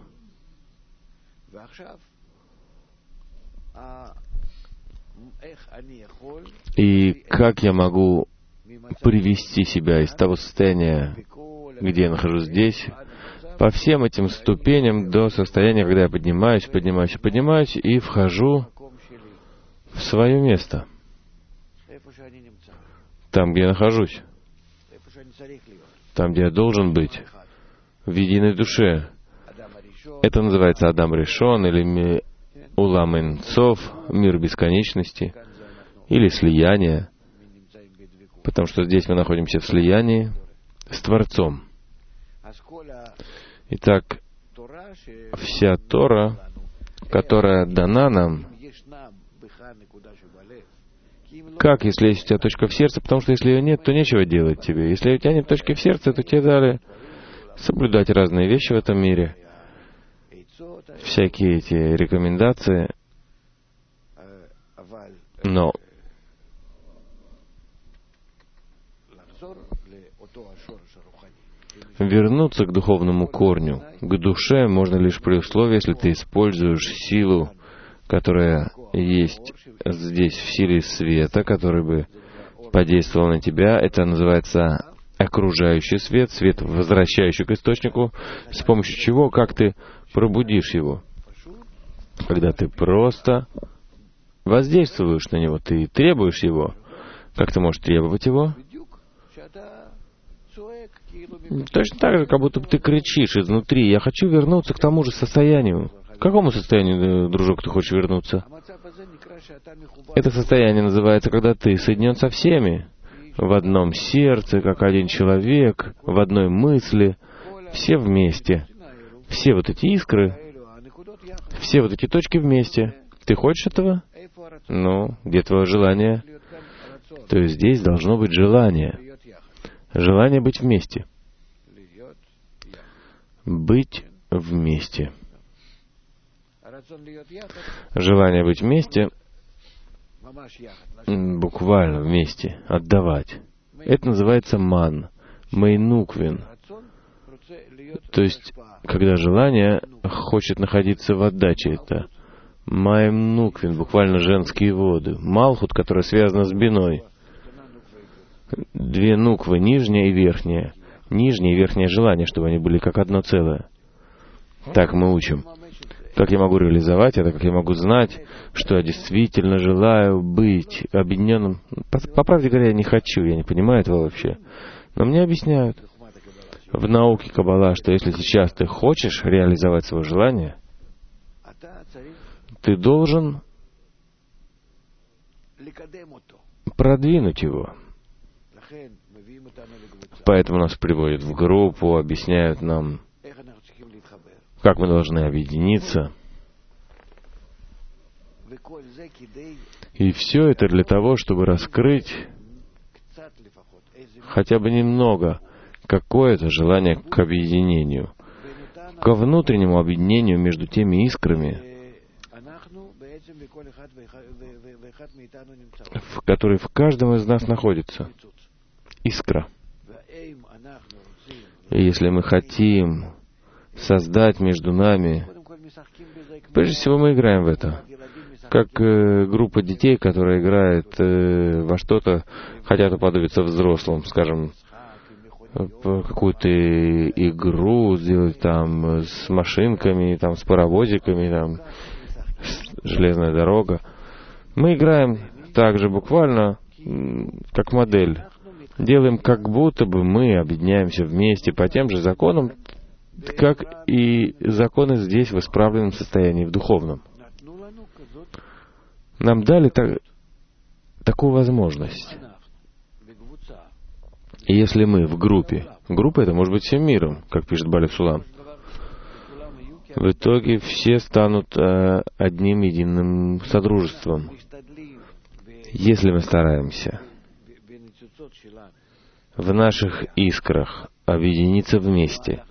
И как я могу привести себя из того состояния, где я нахожусь здесь, по всем этим ступеням до состояния, когда я поднимаюсь, поднимаюсь, поднимаюсь и вхожу в свое место, там, где я нахожусь, там, где я должен быть, в единой душе. Это называется Адам Ришон или Улам Эн Соф, мир бесконечности, или слияние, потому что здесь мы находимся в слиянии с Творцом. Итак, вся Тора, которая дана нам, как, если есть у тебя точка в сердце? Потому что если ее нет, то нечего делать тебе. Если у тебя нет точки в сердце, то тебе дали соблюдать разные вещи в этом мире. Всякие эти рекомендации. Но вернуться к духовному корню, к душе можно лишь при условии, если ты используешь силу, которая есть здесь, в силе света, который бы подействовал на тебя. Это называется окружающий свет, свет, возвращающий к источнику, с помощью чего, как ты пробудишь его. Когда ты просто воздействуешь на него, ты требуешь его. Как ты можешь требовать его? Точно так же, как будто бы ты кричишь изнутри: «Я хочу вернуться к тому же состоянию, К какому состоянию, дружок, ты хочешь вернуться? Это состояние называется, когда ты соединен со всеми, в одном сердце, как один человек, в одной мысли, все вместе. Все вот эти искры, все вот эти точки вместе. Ты хочешь этого? Ну, где твое желание? То есть здесь должно быть желание. Желание быть вместе. Быть вместе. Желание быть вместе, буквально вместе, отдавать. Это называется ман, мейнуквин. То есть, когда желание хочет находиться в отдаче, это маймнуквин, буквально женские воды. Малхут, которая связана с биной. Две нуквы, нижняя и верхняя. Нижнее и верхнее желание, чтобы они были как одно целое. Так мы учим. Как я могу реализовать это, как я могу знать, что я действительно желаю быть объединенным. По, по правде говоря, я не хочу, я не понимаю этого вообще. Но мне объясняют в науке Каббала, что если сейчас ты хочешь реализовать свое желание, ты должен продвинуть его. Поэтому нас приводят в группу, объясняют нам, как мы должны объединиться. И все это для того, чтобы раскрыть хотя бы немного какое-то желание к объединению, ко внутреннему объединению между теми искрами, в которой в каждом из нас находится искра. И если мы хотим создать между нами, прежде всего мы играем в это, как э, группа детей, которая играет э, во что-то, хотят уподобиться взрослым, скажем, какую-то игру сделать там с машинками, там с паровозиками, там железная дорога. Мы играем также буквально как модель. Делаем, как будто бы мы объединяемся вместе по тем же законам, как и законы здесь в исправленном состоянии, в духовном. Нам дали так, такую возможность. И если мы в группе, группа это может быть всем миром, как пишет Балев Сулам, в итоге все станут э, одним единым содружеством. Если мы стараемся в наших искрах объединиться вместе,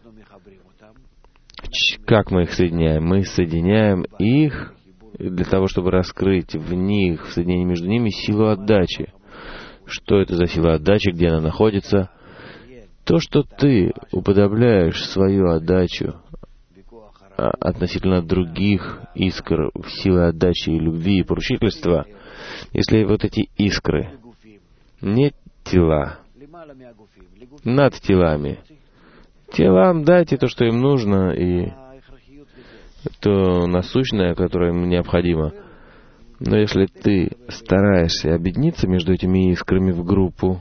как мы их соединяем? Мы соединяем их для того, чтобы раскрыть в них, в соединении между ними, силу отдачи. Что это за сила отдачи, где она находится? То, что ты уподобляешь свою отдачу относительно других искр силы отдачи и любви и поручительства, если вот эти искры не тела, над телами, телам дайте то, что им нужно, и то насущное, которое им необходимо. Но если ты стараешься объединиться между этими искрами в группу,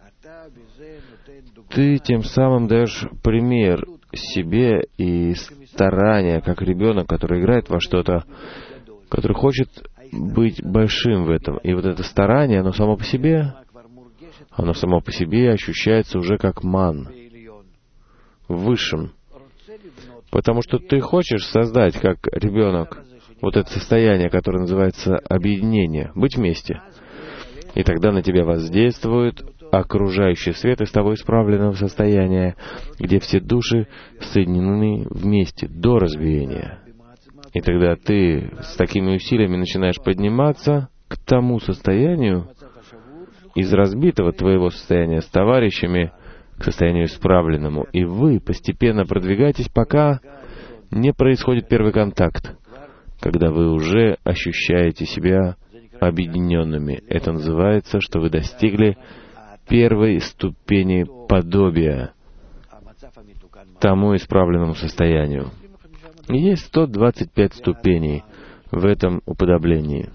ты тем самым даешь пример себе и старания, как ребенок, который играет во что-то, который хочет быть большим в этом. И вот это старание, оно само по себе, оно само по себе ощущается уже как ман, высшим. Потому что ты хочешь создать, как ребенок, вот это состояние, которое называется объединение, быть вместе. И тогда на тебя воздействует окружающий свет из того исправленного состояния, где все души соединены вместе до разбиения. И тогда ты с такими усилиями начинаешь подниматься к тому состоянию из разбитого твоего состояния с товарищами к состоянию исправленному. И вы постепенно продвигаетесь, пока не происходит первый контакт, когда вы уже ощущаете себя объединенными. Это называется, что вы достигли первой ступени подобия тому исправленному состоянию. Есть сто двадцать пять ступеней в этом уподоблении.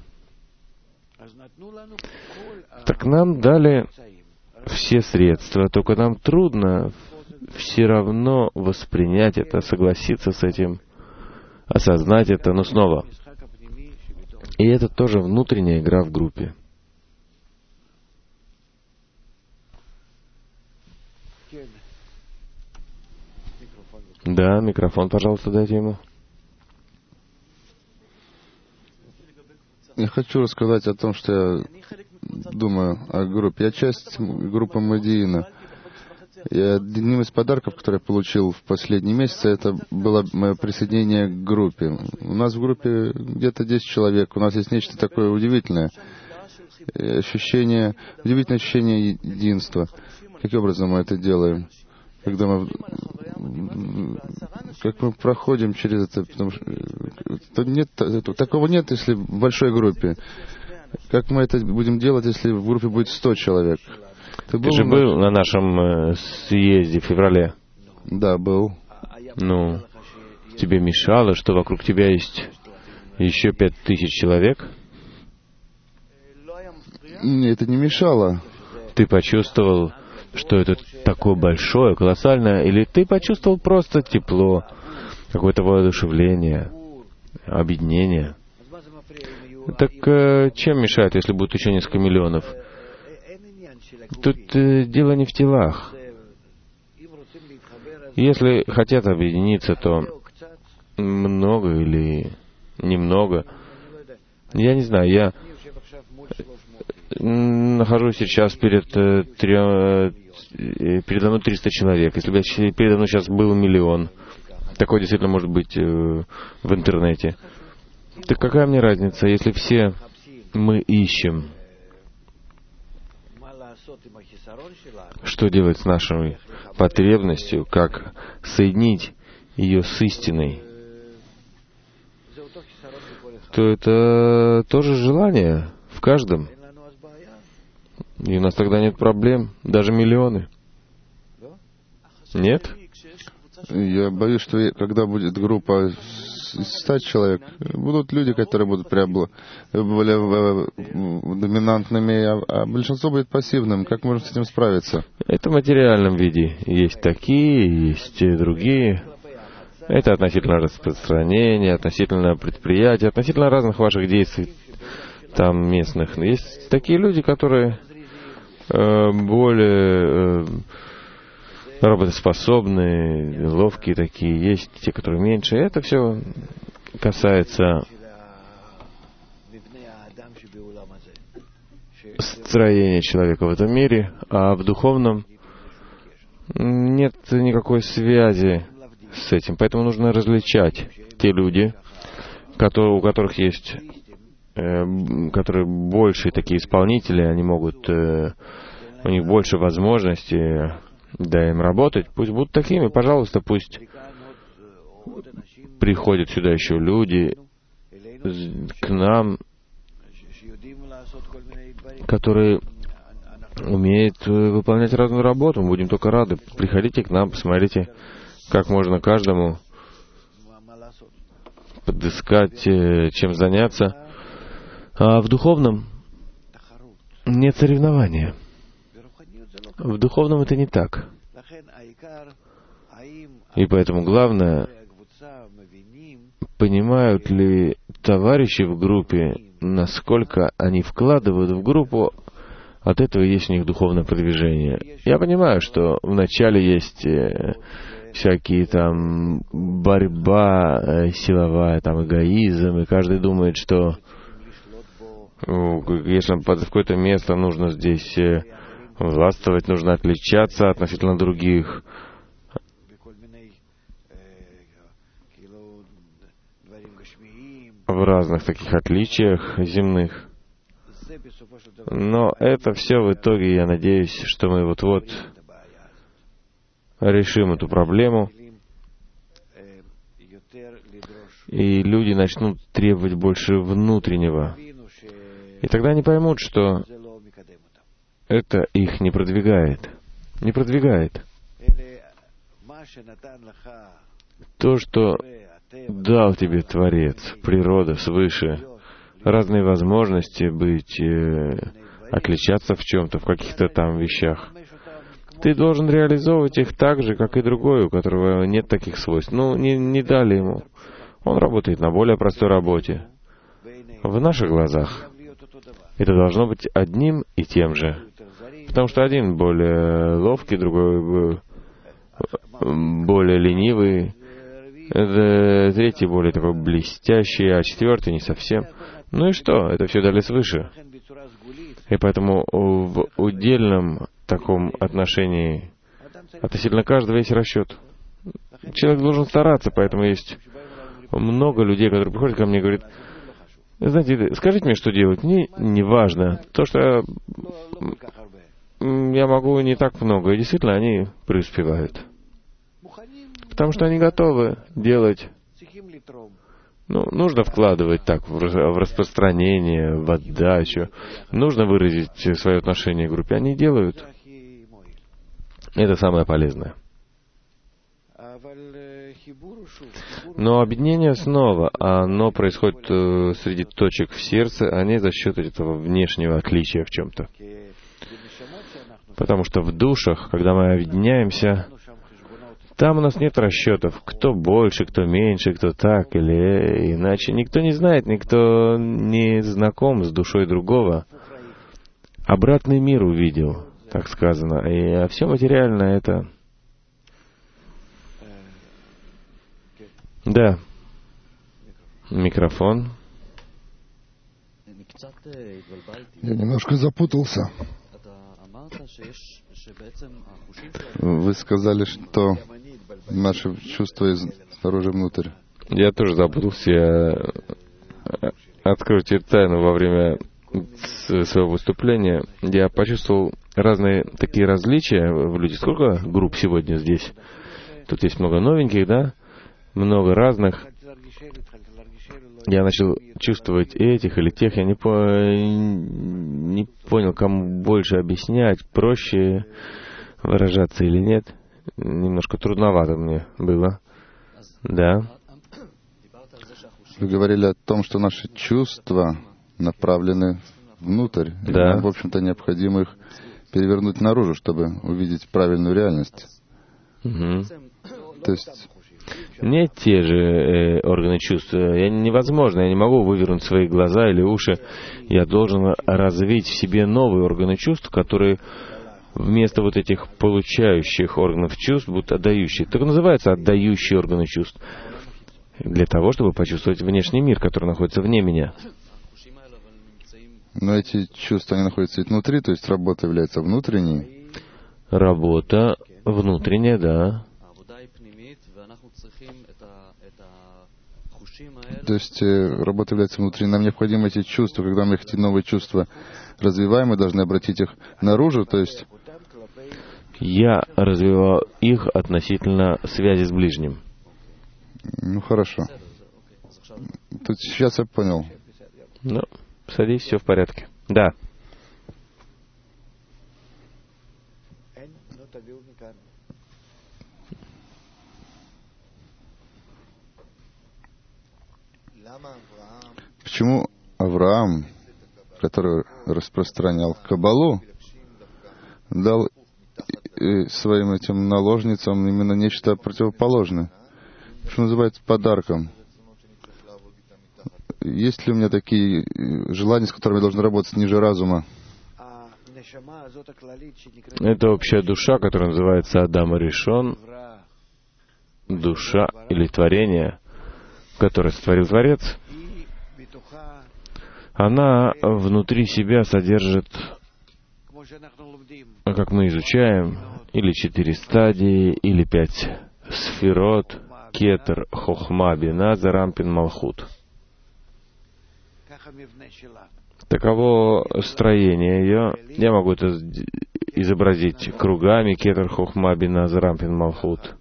Так нам дали все средства, только нам трудно все равно воспринять это, согласиться с этим. осознать это, но снова. И это тоже внутренняя игра в группе. Да, микрофон, пожалуйста, дайте ему. Я хочу рассказать о том, что я думаю о группе. Я часть группы Модиина. И одним из подарков, который я получил в последние месяцы, это было мое присоединение к группе. У нас в группе где-то десять человек. У нас есть нечто такое удивительное. Ощущение, удивительное ощущение единства. Каким образом мы это делаем? Когда мы, как мы проходим через это, потому что нет, такого нет, если в большой группе. Как мы это будем делать, если в группе будет сто человек? Ты, Ты же был на нашем э, съезде в феврале? Да, был. Ну, тебе мешало, что вокруг тебя есть еще пять тысяч человек? Нет, это не мешало. Ты почувствовал, что это такое большое, колоссальное, или ты почувствовал просто тепло, какое-то воодушевление, объединение? Так э, чем мешает, если будет еще несколько миллионов? Тут э, дело не в телах. Если хотят объединиться, то много или немного. Я не знаю, я нахожусь сейчас перед э, трё... передо мной триста человек. Если бы передо мной сейчас был миллион, такое действительно может быть э, в интернете. Так какая мне разница, если все мы ищем, что делать с нашей потребностью, как соединить ее с истиной, то это тоже желание в каждом. И у нас тогда нет проблем, даже миллионы. Нет? Я боюсь, что когда будет группа из ста человек, будут люди, которые будут прям более доминантными, а, а большинство будет пассивным. Как можно с этим справиться? Это в материальном виде. Есть такие, есть и другие. Это относительно распространения, относительно предприятий, относительно разных ваших действий там местных. Есть такие люди, которые э, более э, работоспособные, ловкие такие, есть те, которые меньше. Это все касается строения человека в этом мире, а в духовном нет никакой связи с этим. Поэтому нужно различать те люди, которые, у которых есть, э, которые большие такие исполнители, они могут, э, у них больше возможностей, да, им работать, пусть будут такими, пожалуйста, пусть приходят сюда еще люди к нам, которые умеют выполнять разную работу. Мы будем только рады. Приходите к нам, посмотрите, как можно каждому подыскать, чем заняться. А в духовном нет соревнования. В духовном это не так. И поэтому главное, понимают ли товарищи в группе, насколько они вкладывают в группу, от этого есть у них духовное продвижение. Я понимаю, что вначале есть э, всякие там борьба э, силовая, там эгоизм, и каждый думает, что э, если в какое-то место нужно здесь э, властвовать, нужно отличаться относительно других. В разных таких отличиях земных. Но это все в итоге, я надеюсь, что мы вот-вот решим эту проблему, и люди начнут требовать больше внутреннего. И тогда они поймут, что это их не продвигает. Не продвигает. То, что дал тебе Творец, природа свыше, разные возможности быть, э, отличаться в чем-то, в каких-то там вещах. Ты должен реализовывать их так же, как и другой, у которого нет таких свойств. Ну, не, не дали ему. Он работает на более простой работе. В наших глазах это должно быть одним и тем же. Потому что один более ловкий, другой более ленивый, третий более такой блестящий, а четвертый не совсем. Ну и что? Это все дали свыше. И поэтому в удельном таком отношении относительно каждого есть расчет. Человек должен стараться, поэтому есть много людей, которые приходят ко мне и говорят: знаете, скажите мне, что делать. Мне не важно. То, что я, я могу не так много. И действительно, они преуспевают. Потому что они готовы делать. Ну, нужно вкладывать так в распространение, в отдачу. Нужно выразить свое отношение к группе. Они делают. Это самое полезное. Но объединение снова, оно происходит э, среди точек в сердце, а не за счет этого внешнего отличия в чем-то. Потому что в душах, когда мы объединяемся, там у нас нет расчетов, кто больше, кто меньше, кто так или иначе. Никто не знает, никто не знаком с душой другого. Обратный мир увидел, так сказано. И а все материальное — это... Да. Микрофон. Я немножко запутался. Вы сказали, что наши чувства снаружи внутрь. Я тоже запутался. Я открою тебе тайну. Во время своего выступления я почувствовал разные такие различия в людях. Сколько групп сегодня здесь? Тут есть много новеньких, да? Много разных. Я начал чувствовать этих или тех. Я не, по... не понял, кому больше объяснять, проще выражаться или нет. Немножко трудновато мне было. Да. Вы говорили о том, что наши чувства направлены внутрь. Да. И нам, в общем-то, необходимо их перевернуть наружу, чтобы увидеть правильную реальность. Угу. То есть... Не те же э, органы чувств. Я невозможно, я не могу вывернуть свои глаза или уши. Я должен развить в себе новые органы чувств, которые вместо вот этих получающих органов чувств будут отдающие. Так называется отдающие органы чувств. Для того, чтобы почувствовать внешний мир, который находится вне меня. Но эти чувства, они находятся ведь внутри, то есть работа является внутренней. Работа внутренняя, да. То есть э, работа является внутри. Нам необходимы эти чувства. Когда мы эти новые чувства развиваем, мы должны обратить их наружу. То есть я развиваю их относительно связи с ближним. Ну, хорошо. Тут сейчас я понял. Ну, садись, все в порядке. Да. Почему Авраам, который распространял Каббалу, дал своим этим наложницам именно нечто противоположное? Что называется подарком? Есть ли у меня такие желания, с которыми я должен работать ниже разума? Это общая душа, которая называется Адам Аришон, душа или творение, которое сотворил Творец. Она внутри себя содержит, как мы изучаем, или четыре стадии, или пять сферот, кетер, хохма, бина, зарампин, малхут. Таково строение ее. Я могу это изобразить кругами: кетер, хохма, бина, зарампин, малхут.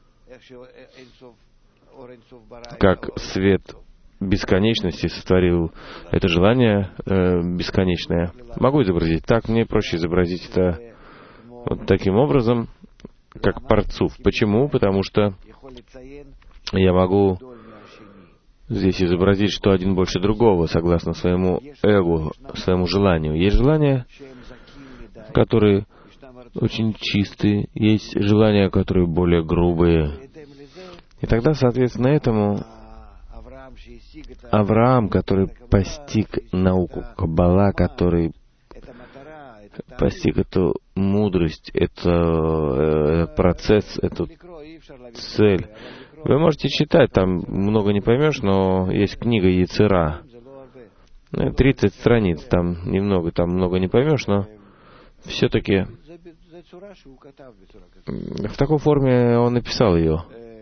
Как свет бесконечности сотворил это желание э, бесконечное. Могу изобразить так, мне проще изобразить это вот таким образом, как парцуф. Почему? Потому что я могу здесь изобразить, что один больше другого, согласно своему эго, своему желанию. Есть желания, которые очень чистые, есть желания, которые более грубые. И тогда, соответственно, этому Авраам, который постиг науку Каббала, который постиг эту мудрость, это, это процесс, эту цель. Вы можете читать, там много не поймешь, но есть книга Ецера. тридцать страниц, там немного, там много не поймешь, но все-таки в такой форме он написал ее.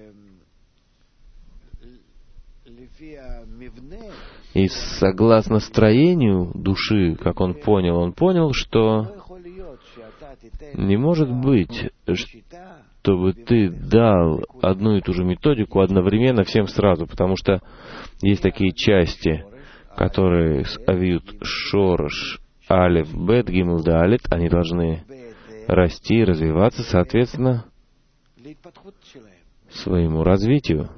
И согласно строению души, как он понял, он понял, что не может быть, чтобы ты дал одну и ту же методику одновременно всем сразу, потому что есть такие части, которые авиют шорош, алеф, бет, гимл, далит, они должны расти, развиваться, соответственно, своему развитию.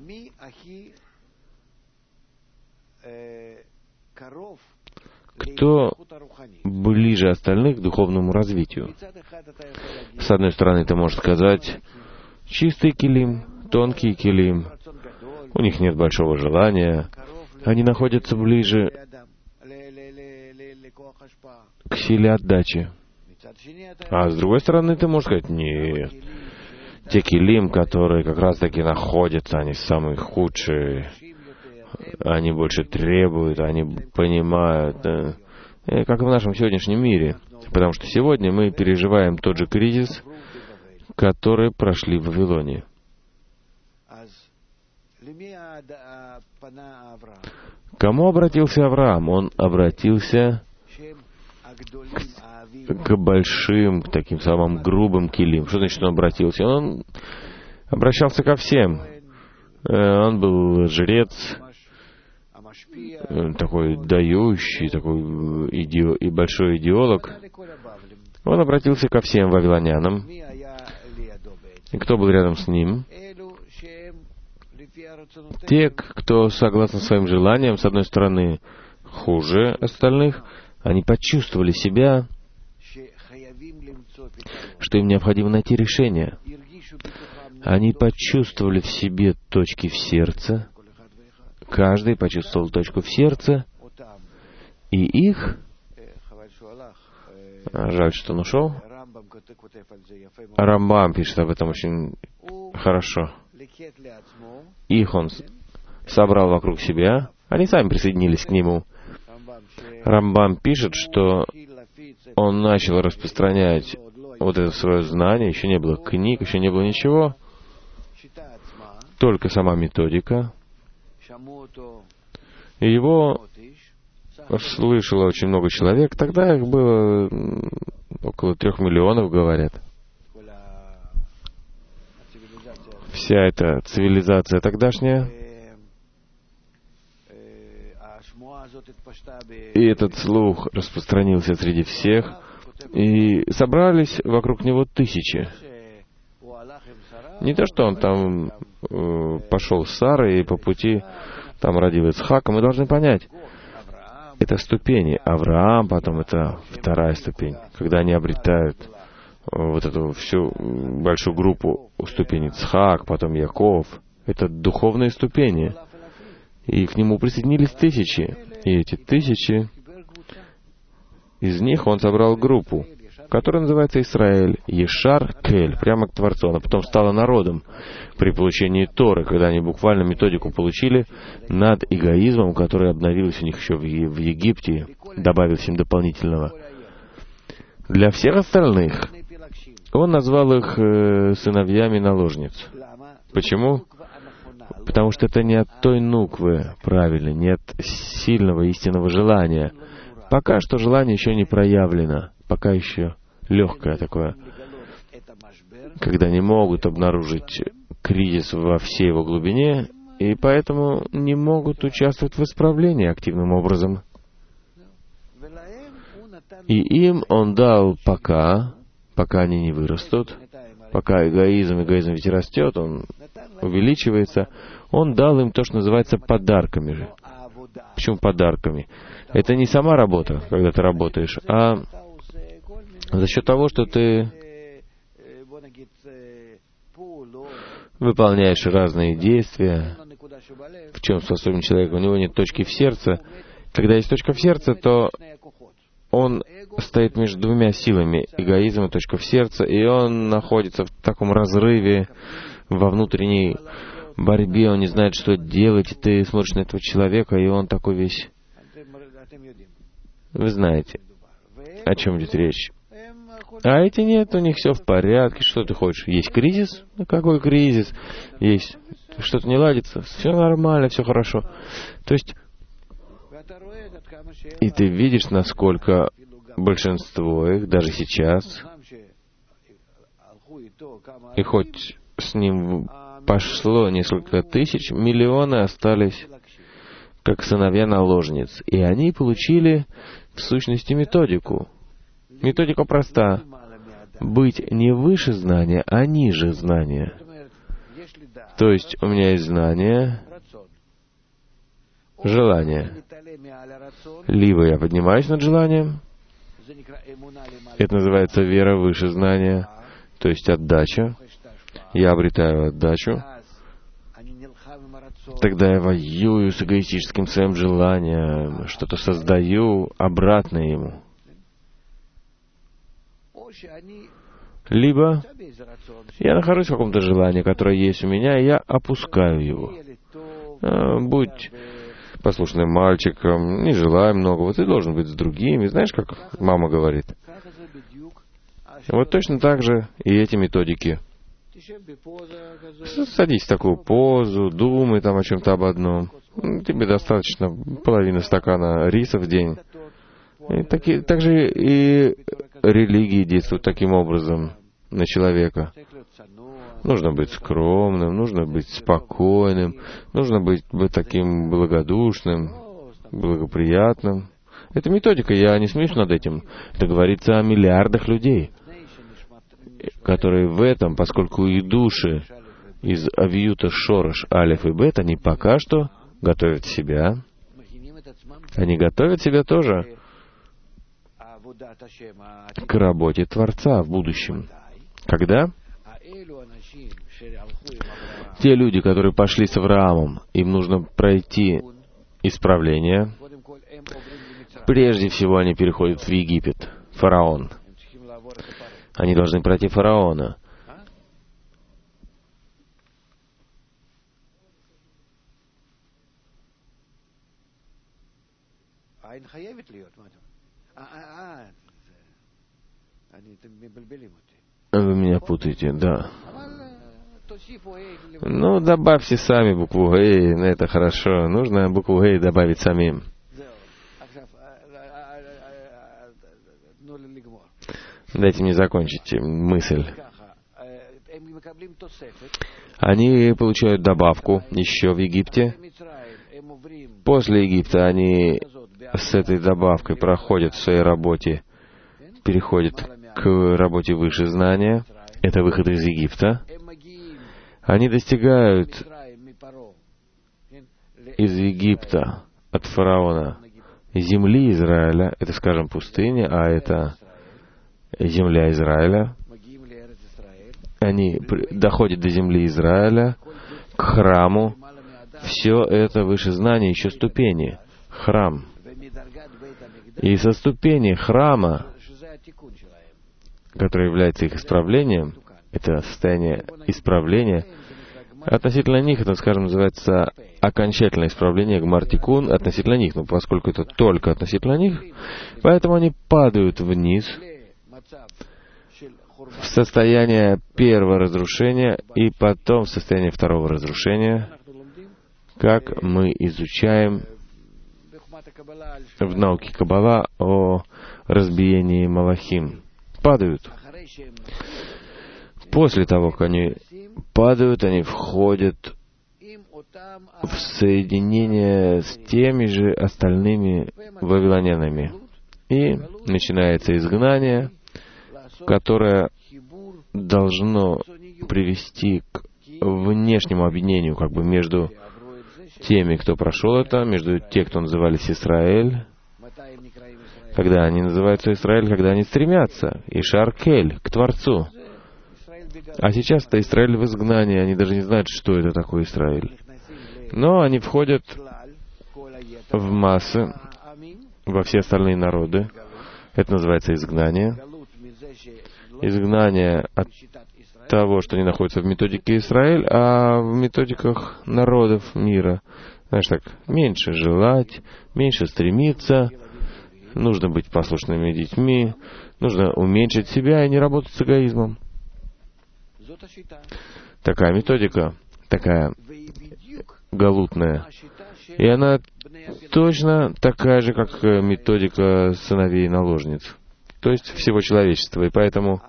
Кто ближе остальных к духовному развитию? С одной стороны, ты можешь сказать, чистый килим, тонкий килим, у них нет большого желания, они находятся ближе к силе отдачи. А с другой стороны, ты можешь сказать, нет, те килим, которые как раз-таки находятся, они самые худшие, они больше требуют, они понимают, да? Как в нашем сегодняшнем мире. Потому что сегодня мы переживаем тот же кризис, который прошли в Вавилоне. Кому обратился Авраам? Он обратился к, к большим, к таким самым грубым килим. Что значит он обратился? Он обращался ко всем. Он был жрец, такой дающий, такой иде... и большой идеолог. Он обратился ко всем вавилонянам. И кто был рядом с ним? Те, кто, согласно своим желаниям, с одной стороны, хуже остальных, они почувствовали себя, что им необходимо найти решение. Они почувствовали в себе точки в сердце. Каждый почувствовал точку в сердце, и их... Жаль, что он ушел. Рамбам пишет об этом очень хорошо. Их он собрал вокруг себя, они сами присоединились к нему. Рамбам пишет, что он начал распространять вот это свое знание, еще не было книг, еще не было ничего, только сама методика. И его слышало очень много человек. Тогда их было около трех миллионов, говорят. Вся эта цивилизация тогдашняя. И этот слух распространился среди всех. И собрались вокруг него тысячи. Не то, что он там э, пошел с Сарой и по пути там родил Ицхака. Мы должны понять, это ступени. Авраам, потом это вторая ступень. Когда они обретают вот эту всю большую группу ступеней Ицхак, потом Яков, это духовные ступени. И к нему присоединились тысячи. И эти тысячи, из них он собрал группу, которая называется Исраэль, Ешар Кель, прямо к Творцу. Она потом стала народом при получении Торы, когда они буквально методику получили над эгоизмом, который обновился у них еще в, Е- в Египте, добавился им дополнительного. Для всех остальных он назвал их э, сыновьями наложниц. Почему? Потому что это не от той нуквы, правильно, не от сильного истинного желания. Пока что желание еще не проявлено, пока еще легкое такое, когда не могут обнаружить кризис во всей его глубине, и поэтому не могут участвовать в исправлении активным образом. И им он дал пока, пока они не вырастут, пока эгоизм, эгоизм ведь растет, он увеличивается, он дал им то, что называется подарками. Почему подарками? Это не сама работа, когда ты работаешь, а за счет того, что ты выполняешь разные действия, в чем способен человек. У него нет точки в сердце. Когда есть точка в сердце, то он стоит между двумя силами, эгоизм и точка в сердце, и он находится в таком разрыве, во внутренней борьбе, он не знает, что делать, и ты смотришь на этого человека, и он такой весь... Вы знаете, о чем идет речь. А эти нет, у них все в порядке, что ты хочешь. Есть кризис? Ну какой кризис? Есть что-то не ладится? Все нормально, все хорошо. То есть, и ты видишь, насколько большинство их, даже сейчас, и хоть с ним пошло несколько тысяч, миллионы остались как сыновья наложниц. И они получили, в сущности, методику. Методика проста. Быть не выше знания, а ниже знания. То есть у меня есть знание, желание. Либо я поднимаюсь над желанием, это называется вера выше знания, то есть отдача. Я обретаю отдачу. Тогда я воюю с эгоистическим своим желанием, что-то создаю обратно ему. Либо я нахожусь в каком-то желании, которое есть у меня, и я опускаю его. А, будь послушным мальчиком, не желай многого, ты должен быть с другими. Знаешь, как мама говорит? Вот точно так же и эти методики. Садись в такую позу, думай там о чем-то об одном. Тебе достаточно половины стакана риса в день. И таки, также и религии действуют таким образом на человека. Нужно быть скромным, нужно быть спокойным, нужно быть, быть таким благодушным, благоприятным. Это методика, я не смеюсь над этим. Это говорится о миллиардах людей, которые в этом, поскольку и души из Авиюта, Шорош, Алеф и Бет, они пока что готовят себя. Они готовят себя тоже к работе Творца в будущем. Когда? Те люди, которые пошли с Авраамом, им нужно пройти исправление. Прежде всего они переходят в Египет, фараон. Они должны пройти фараона. Вы меня путаете, да. Ну, добавьте сами букву «Гей», на это хорошо. Нужно букву «Гей» добавить самим. Дайте мне закончить мысль. Они получают добавку еще в Египте. После Египта они с этой добавкой проходят в своей работе, переходят к работе выше знания. Это выход из Египта. Они достигают из Египта, от фараона, земли Израиля. Это, скажем, пустыня, а это земля Израиля. Они доходят до земли Израиля, к храму. Все это выше знания, еще ступени. Храм. И со ступени храма, который является их исправлением, это состояние исправления, относительно них, это, скажем, называется окончательное исправление, гмар-тикун, относительно них, но поскольку это только относительно них, поэтому они падают вниз в состояние первого разрушения и потом в состояние второго разрушения, как мы изучаем в науке Каббала о разбиении Малахим. Падают. После того, как они падают, они входят в соединение с теми же остальными вавилонянами. И начинается изгнание, которое должно привести к внешнему объединению, как бы между теми, кто прошел это, между теми, кто назывались Исраэль, когда они называются Израиль, когда они стремятся, и Шаркель, к Творцу. А сейчас-то Израиль в изгнании, они даже не знают, что это такое Израиль. но они входят в массы, во все остальные народы. Это называется изгнание. Изгнание от того, что не находится в методике Израиль, а в методиках народов мира. Знаешь, так, меньше желать, меньше стремиться, нужно быть послушными детьми, нужно уменьшить себя и не работать с эгоизмом. Такая методика, такая галутная. И она точно такая же, как методика сыновей и наложниц. То есть всего человечества. И поэтому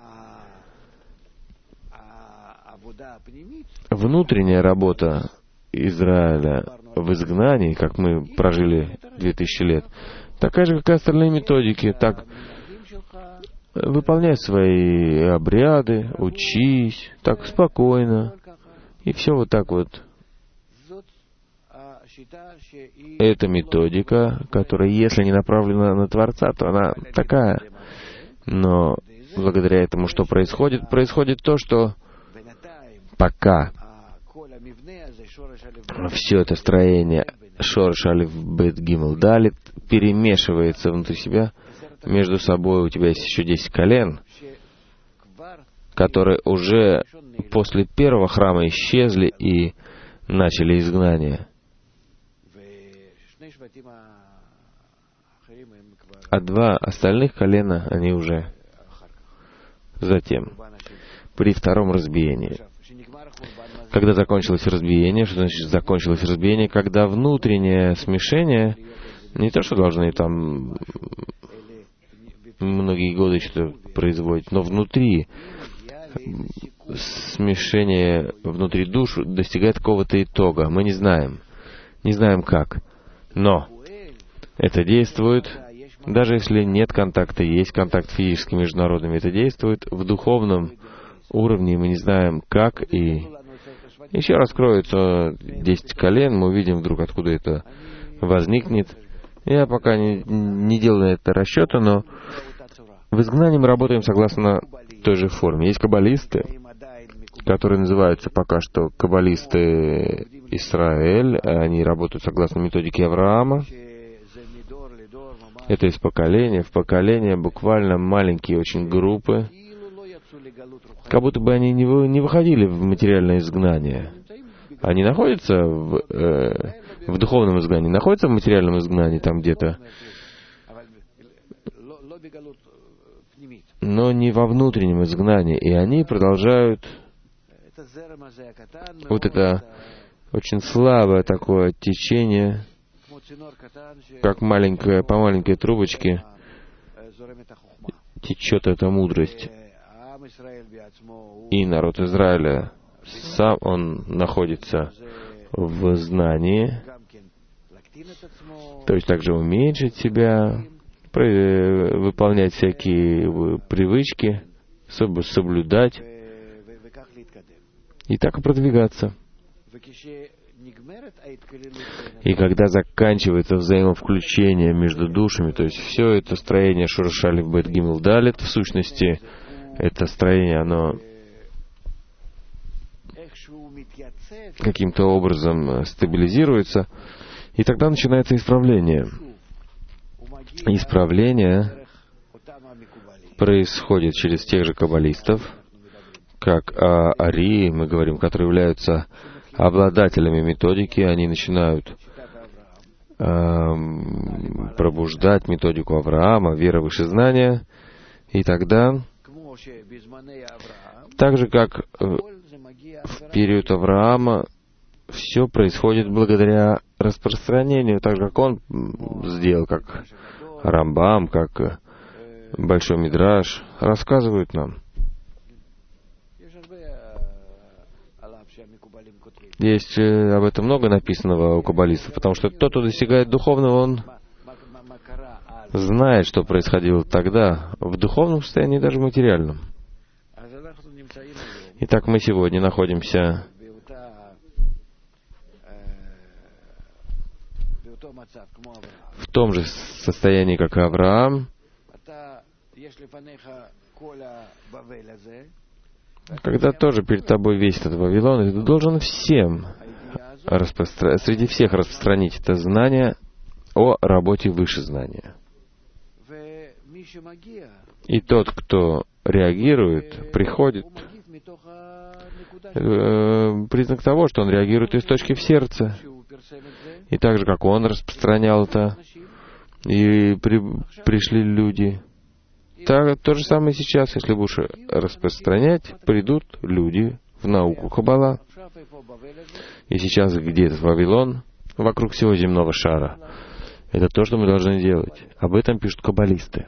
внутренняя работа Израиля в изгнании, как мы прожили две тысячи лет, такая же, как и остальные методики. Так, выполняй свои обряды, учись, так спокойно. И все вот так вот. Это методика, которая, если не направлена на Творца, то она такая. Но благодаря этому, что происходит, происходит то, что пока все это строение Шореш Алеф Бет Гимел Далит перемешивается внутри себя, между собой у тебя есть еще десять колен, которые уже после первого храма исчезли и начали изгнание. А два остальных колена, они уже затем, при втором разбиении. Когда закончилось разбиение, что значит закончилось разбиение? Когда внутреннее смешение, не то, что должны там многие годы что-то производить, но внутри смешение внутри душ достигает какого-то итога. Мы не знаем. Не знаем как. Но это действует, даже если нет контакта, есть контакт физический между народами, это действует в духовном уровне, мы не знаем как, и еще раскроется десять колен, мы увидим вдруг, откуда это возникнет. Я пока не, не делаю это расчета, но в изгнании мы работаем согласно той же форме. Есть каббалисты, которые называются пока что каббалисты Исраэль, они работают согласно методике Авраама. Это из поколения в поколение, буквально маленькие очень группы, как будто бы они не, вы, не выходили в материальное изгнание. Они находятся в, э, в духовном изгнании, находятся в материальном изгнании там где-то, но не во внутреннем изгнании. И они продолжают вот это очень слабое такое течение, как маленькая, по маленькой трубочке течет эта мудрость. И народ Израиля сам, он находится в знании, то есть также уменьшить себя, выполнять всякие привычки, чтобы соблюдать, и так и продвигаться. И когда заканчивается взаимовключение между душами, то есть все это строение Шореш Алеф Бет Гимел Далит, в сущности, это строение, оно каким-то образом стабилизируется, и тогда начинается исправление. Исправление происходит через тех же каббалистов, как о Арии, мы говорим, которые являются обладателями методики, они начинают эм, пробуждать методику Авраама, вера выше знания, и тогда, так же как в период Авраама, все происходит благодаря распространению, так же, как он сделал, как Рамбам, как Большой Мидраш, рассказывают нам. Есть э, об этом много написанного у каббалистов, потому что тот, кто достигает духовного, он знает, что происходило тогда, в духовном состоянии, даже в материальном. Итак, мы сегодня находимся в том же состоянии, как и Авраам, когда тоже перед тобой весь этот Вавилон, и ты должен всем распростра... среди всех распространить это знание о работе выше знания. И тот, кто реагирует, приходит, э, признак того, что он реагирует из точки в сердце. И так же, как он распространял это, и при, пришли люди. Так, то же самое сейчас, если будешь распространять, придут люди в науку Каббала. И сейчас где этот Вавилон? Вокруг всего земного шара. Это то, что мы должны делать. Об этом пишут каббалисты.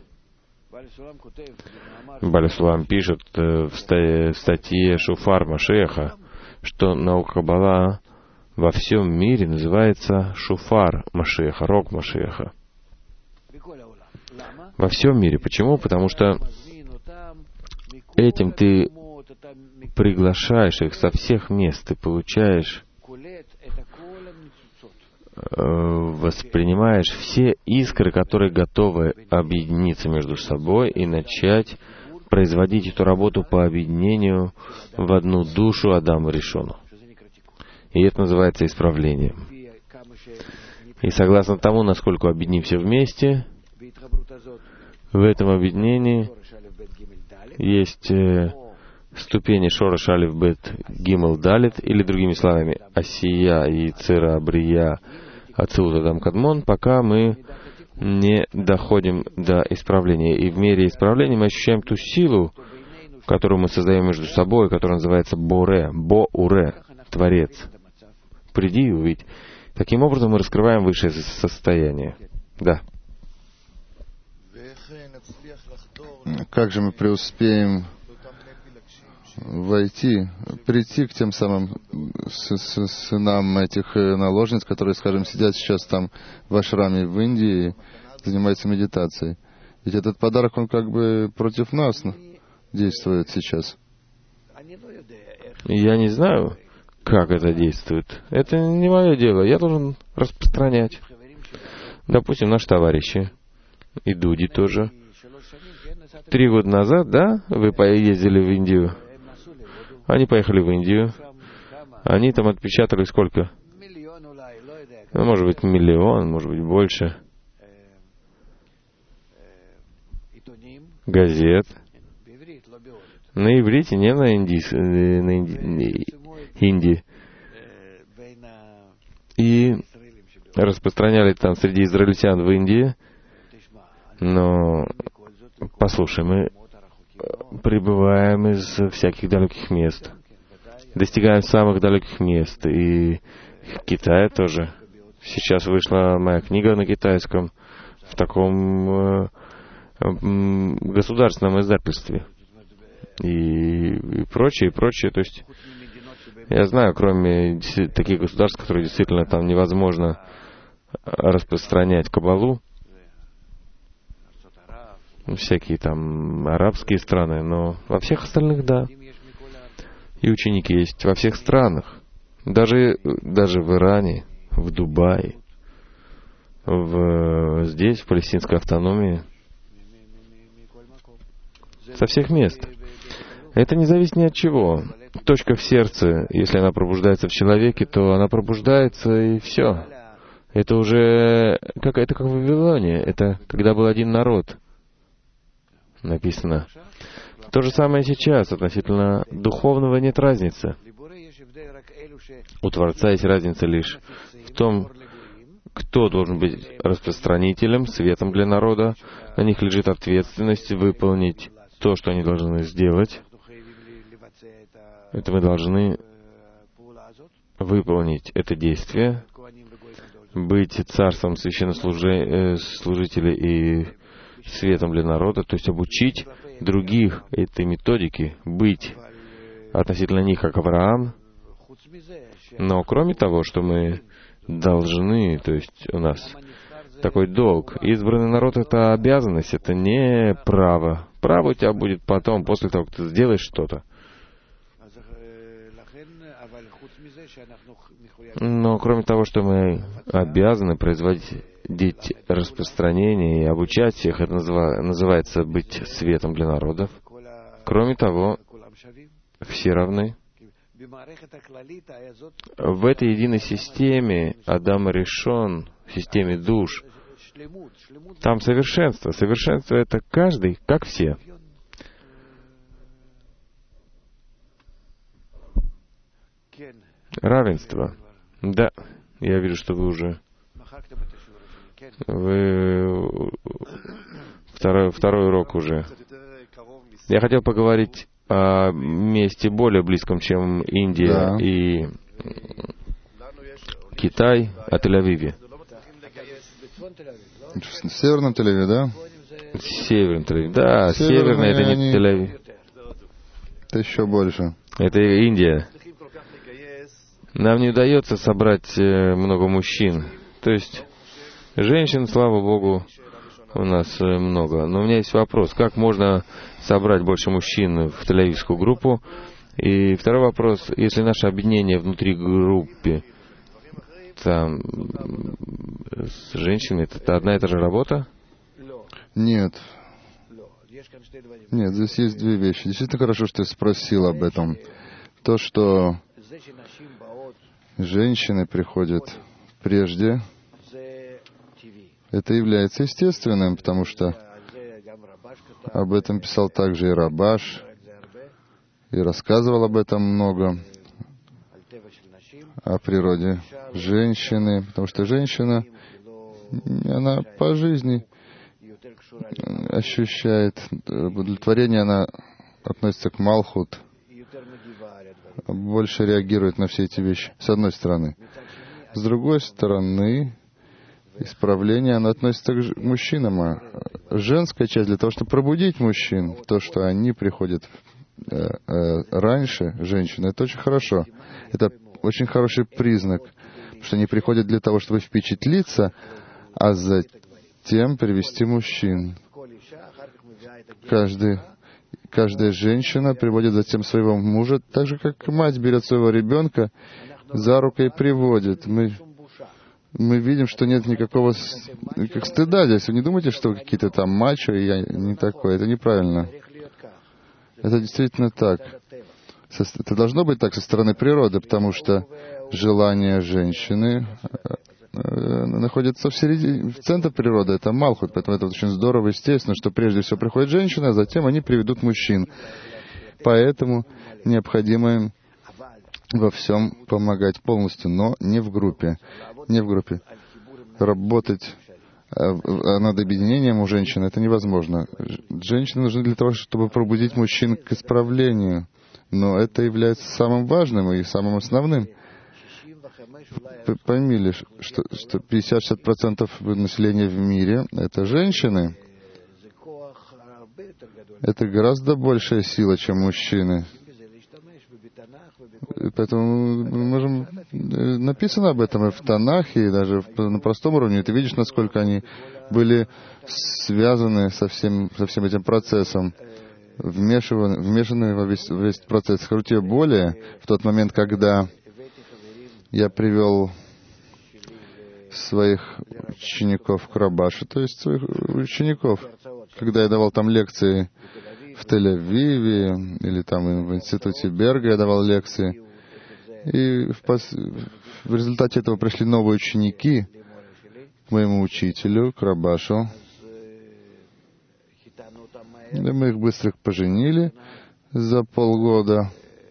Бааль Сулам пишет в статье Шуфар Машеха, что наука Каббала во всем мире называется Шуфар Машеха, рог Машеха. Во всем мире. Почему? Потому что этим ты приглашаешь их со всех мест, ты получаешь, воспринимаешь все искры, которые готовы объединиться между собой и начать производить эту работу по объединению в одну душу Адама Ришону. И это называется исправлением. И согласно тому, насколько объединимся вместе, в этом объединении есть э, ступени Шорош Алеф Бет Гимел Далит, или другими словами, Асия, Яцера, Брия, Ацилут Адам Кадмон, пока мы не доходим до исправления. И в мере исправления мы ощущаем ту силу, которую мы создаем между собой, которая называется Боре, Бо-Уре, Творец. Приди и увидь. Таким образом мы раскрываем высшее состояние. Да. Как же мы преуспеем войти, прийти к тем самым сынам этих наложниц, которые, скажем, сидят сейчас там в ашраме в Индии, занимаются медитацией. Ведь этот подарок, он как бы против нас действует сейчас. Я не знаю, как это действует. Это не мое дело. Я должен распространять. Допустим, наши товарищи, и Дуди тоже. Три года назад, да, вы поездили в Индию. Они поехали в Индию. Они там отпечатали сколько? Ну, может быть, миллион, может быть, больше. Газет. На иврите, не на инди, на инди, хинди. И распространяли там среди израильтян в Индии. Но, послушай, мы прибываем из всяких далеких мест, достигаем самых далеких мест, и в Китае тоже. Сейчас вышла моя книга на китайском в таком э, государственном издательстве. И, и прочее, и прочее. То есть, я знаю, кроме таких государств, которые действительно там невозможно распространять Каббалу, всякие там арабские страны, но во всех остальных, да. И ученики есть во всех странах. Даже, даже в Иране, в Дубае, в, здесь, в палестинской автономии. Со всех мест. Это не зависит ни от чего. Точка в сердце, если она пробуждается в человеке, то она пробуждается, и все. Это уже как, это как в Вавилоне. Это когда был один народ. Написано. То же самое сейчас. Относительно духовного нет разницы. У Творца есть разница лишь в том, кто должен быть распространителем, светом для народа. На них лежит ответственность выполнить то, что они должны сделать. Это мы должны выполнить это действие, быть царством священнослужителей и светом для народа, то есть обучить других этой методике, быть относительно них как Авраам. Но кроме того, что мы должны, то есть у нас такой долг, избранный народ — это обязанность, это не право. Право у тебя будет потом, после того, как ты сделаешь что-то. Но кроме того, что мы обязаны производить распространение и обучать всех, это называется быть светом для народов. Кроме того, все равны, В этой единой системе Адам решен, в системе душ, там совершенство. Совершенство — это каждый, как все. Равенство. Да, я вижу, что вы уже... Вы... Второй, второй урок уже. Я хотел поговорить о месте более близком, чем Индия Да. и Китай, о Тель-Авиве. В северном Тель-Авиве, да? Северный Тель-Авив. Да, Северные северный — это не они- Тель-Авив. Это еще больше. Это Индия. Нам не удается собрать э, много мужчин. То есть женщин, слава Богу, у нас э, много. Но у меня есть вопрос. Как можно собрать больше мужчин в тель-авивскую группу? И второй вопрос. Если наше объединение внутри группы, там, м, с женщинами, это одна и та же работа? Нет. Нет, здесь есть две вещи. Действительно хорошо, что ты спросил об этом. То, что женщины приходят прежде, это является естественным, потому что об этом писал также и Рабаш, и рассказывал об этом много, о природе женщины, потому что женщина, она по жизни ощущает удовлетворение, она относится к Малхут, больше реагирует на все эти вещи, с одной стороны. С другой стороны, исправление, оно относится к мужчинам, а женская часть для того, чтобы пробудить мужчин, то, что они приходят э, э, раньше, женщины, это очень хорошо. Это очень хороший признак, потому что они приходят для того, чтобы впечатлиться, а затем привести мужчин. Каждый, каждая женщина приводит затем своего мужа, так же, как мать берет своего ребенка за руку и приводит. Мы, мы видим, что нет никакого как стыда здесь. Вы не думайте, что вы какие-то там мачо, и я не такой. Это неправильно. Это действительно так. Это должно быть так со стороны природы, потому что желание женщины находится в середине, в центре природы, это Малхут, поэтому это очень здорово, естественно, что прежде всего приходит женщина, а затем они приведут мужчин. Поэтому необходимо им во всем помогать полностью, но не в группе. Не в группе. Работать над объединением у женщин это невозможно. Женщины нужны для того, чтобы пробудить мужчин к исправлению, но это является самым важным и самым основным. Поймили, что, что пятьдесят-шестьдесят процентов населения в мире — это женщины. Это гораздо большая сила, чем мужчины. Поэтому мы можем... Написано об этом и в Танахе, и даже на простом уровне. Ты видишь, насколько они были связаны со всем, со всем этим процессом, вмешаны, вмешаны во весь, весь процесс. Скажу тебе более, в тот момент, когда я привел своих учеников к Рабашу, то есть своих учеников, когда я давал там лекции в Тель-Авиве или там в институте Берга я давал лекции, и в, пос... в результате этого пришли новые ученики к моему учителю, к Рабашу. И мы их быстро поженили за полгода.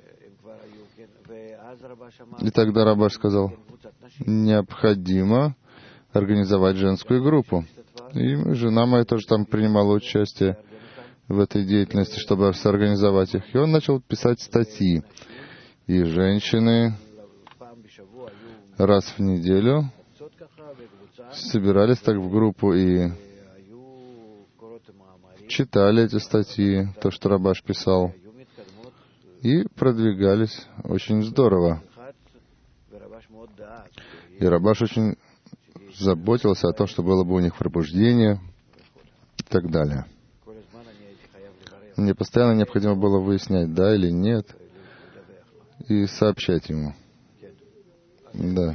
И тогда Рабаш сказал, необходимо организовать женскую группу. И жена моя тоже там принимала участие в этой деятельности, чтобы соорганизовать их. И он начал писать статьи. И женщины раз в неделю собирались так в группу и читали эти статьи, то, что Рабаш писал, и продвигались очень здорово. И Рабаш очень заботился о том, что было бы у них пробуждение и так далее. Мне постоянно необходимо было выяснять, да или нет, и сообщать ему. Да.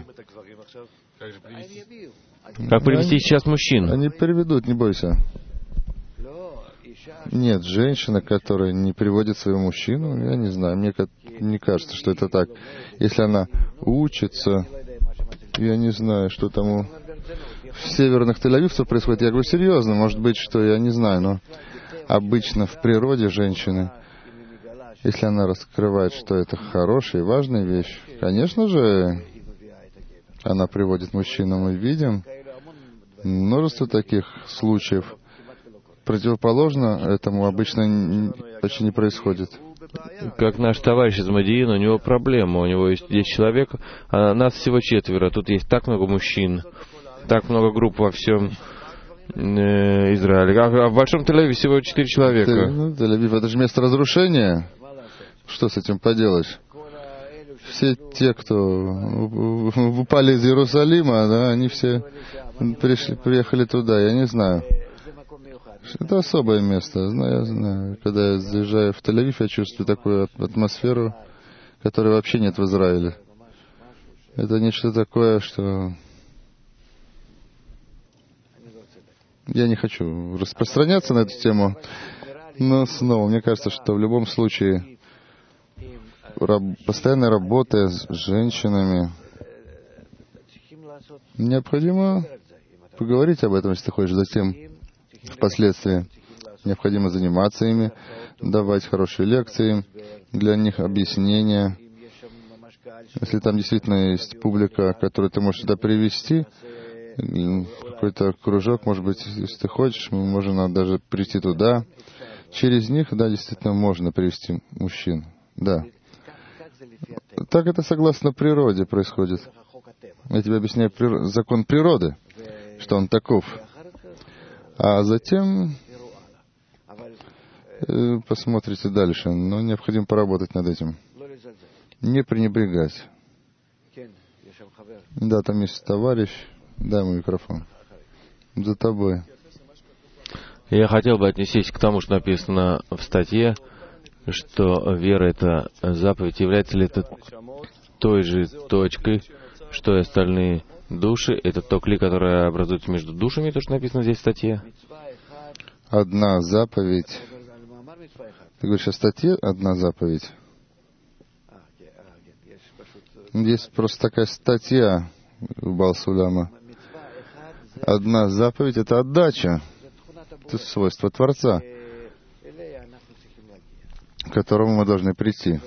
Как привести сейчас мужчин? Они приведут, не бойся. Нет, женщина, которая не приводит своего мужчину, я не знаю, мне не кажется, что это так. Если она учится, я не знаю, что там у северных тель-авивцев происходит. Я говорю серьезно, может быть, что я не знаю, но обычно в природе женщины, если она раскрывает, что это хорошая и важная вещь, конечно же, она приводит мужчину. Мы видим множество таких случаев. Противоположно этому обычно почти не происходит. Как наш товарищ из Мадиина, у него проблема. У него есть десять человек, а нас всего четверо. Тут есть так много мужчин, так много групп во всем э, Израиле. А в Большом Тель-Авиве всего четыре человека. Тель-Авив — это же место разрушения. Что с этим поделаешь? Все те, кто упали из Иерусалима, да, они все пришли, приехали туда, я не знаю. Это особое место, знаю, я знаю. Когда я заезжаю в Тель-Авив, я чувствую такую атмосферу, которой вообще нет в Израиле. Это нечто такое, что... Я не хочу распространяться на эту тему, но снова, мне кажется, что в любом случае раб- постоянная работа с женщинами, необходимо поговорить об этом, если ты хочешь затем впоследствии. Необходимо заниматься ими, давать хорошие лекции, для них объяснения. Если там действительно есть публика, которую ты можешь сюда привести, какой-то кружок, может быть, если ты хочешь, мы можем даже прийти туда. Через них, да, действительно можно привести мужчин. Да. Так это согласно природе происходит. Я тебе объясняю закон природы, что он таков. А затем э, посмотрите дальше. Но необходимо поработать над этим. Не пренебрегать. Да, там есть товарищ. Дай ему микрофон. За тобой. Я хотел бы отнестись к тому, что написано в статье, что вера — это заповедь. Является ли это той же точкой, что и остальные души? Это то кли, которое образуется между душами, то, что написано здесь в статье? Одна заповедь. Ты говоришь о статье «Одна заповедь»? Есть просто такая статья у Баал-Суляма. Одна заповедь — это отдача. Это свойство Творца, к которому мы должны прийти.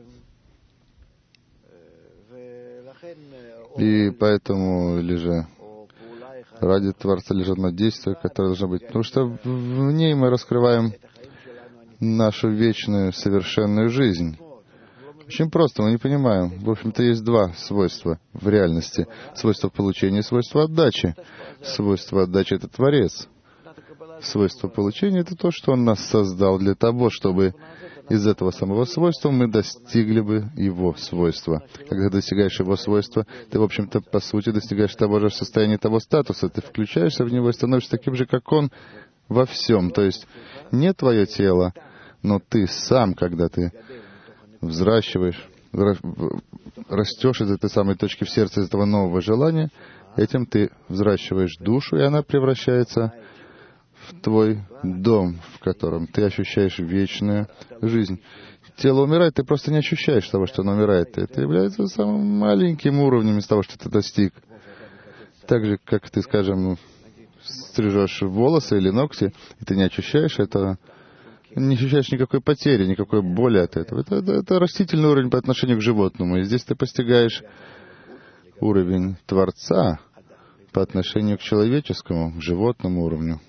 И поэтому, или же ради Творца лишь одно действие, которое должно быть. Потому что в ней мы раскрываем нашу вечную, совершенную жизнь. Очень просто, мы не понимаем. В общем-то, есть два свойства в реальности. Свойство получения и свойство отдачи. Свойство отдачи — это Творец. Свойство получения — это то, что Он нас создал для того, чтобы из этого самого свойства мы достигли бы Его свойства. Когда достигаешь Его свойства, ты, в общем-то, по сути, достигаешь того же состояния, того статуса. Ты включаешься в Него и становишься таким же, как Он, во всем. То есть не твое тело, но ты сам, когда ты взращиваешь, растешь из этой самой точки в сердце, из этого нового желания, этим ты взращиваешь душу, и она превращается в твой дом, в котором ты ощущаешь вечную жизнь. Тело умирает, ты просто не ощущаешь того, что оно умирает. Это является самым маленьким уровнем из того, что ты достиг. Так же, как ты, скажем, стрижешь волосы или ногти, и ты не ощущаешь этого, не ощущаешь никакой потери, никакой боли от этого. Это, это, это растительный уровень по отношению к животному. И здесь ты постигаешь уровень Творца по отношению к человеческому, к животному уровню.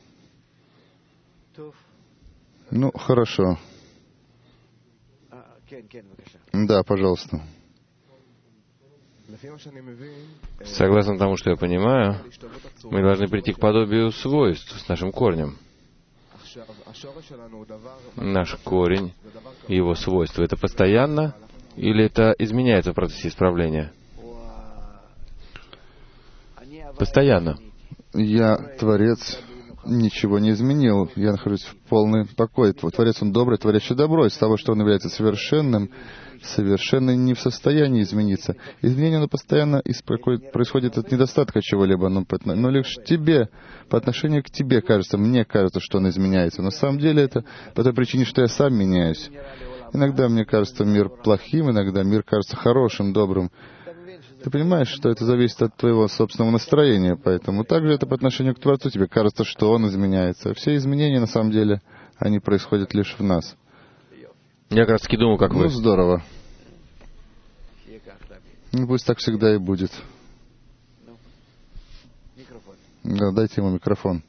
Ну, хорошо. Да, пожалуйста. Согласно тому, что я понимаю, мы должны прийти к подобию свойств с нашим корнем. Наш корень, его свойства, это постоянно или это изменяется в процессе исправления? Постоянно. Я Творец, ничего не изменил. Я нахожусь в полном покое. Творец, Он добрый, творящий добро. Из того, что Он является совершенным, совершенно не в состоянии измениться. Изменение, оно постоянно происходит от недостатка чего-либо. Но, но лишь тебе, по отношению к тебе кажется, мне кажется, что он изменяется. Но на самом деле это по той причине, что я сам меняюсь. Иногда мне кажется мир плохим, иногда мир кажется хорошим, добрым. Ты понимаешь, что это зависит от твоего собственного настроения, поэтому также это по отношению к Творцу. Тебе кажется, что Он изменяется. Все изменения, на самом деле, они происходят лишь в нас. Я как раз таки думал, как ну, вы. Ну, здорово. Ну, пусть так всегда и будет. Да, дайте ему микрофон.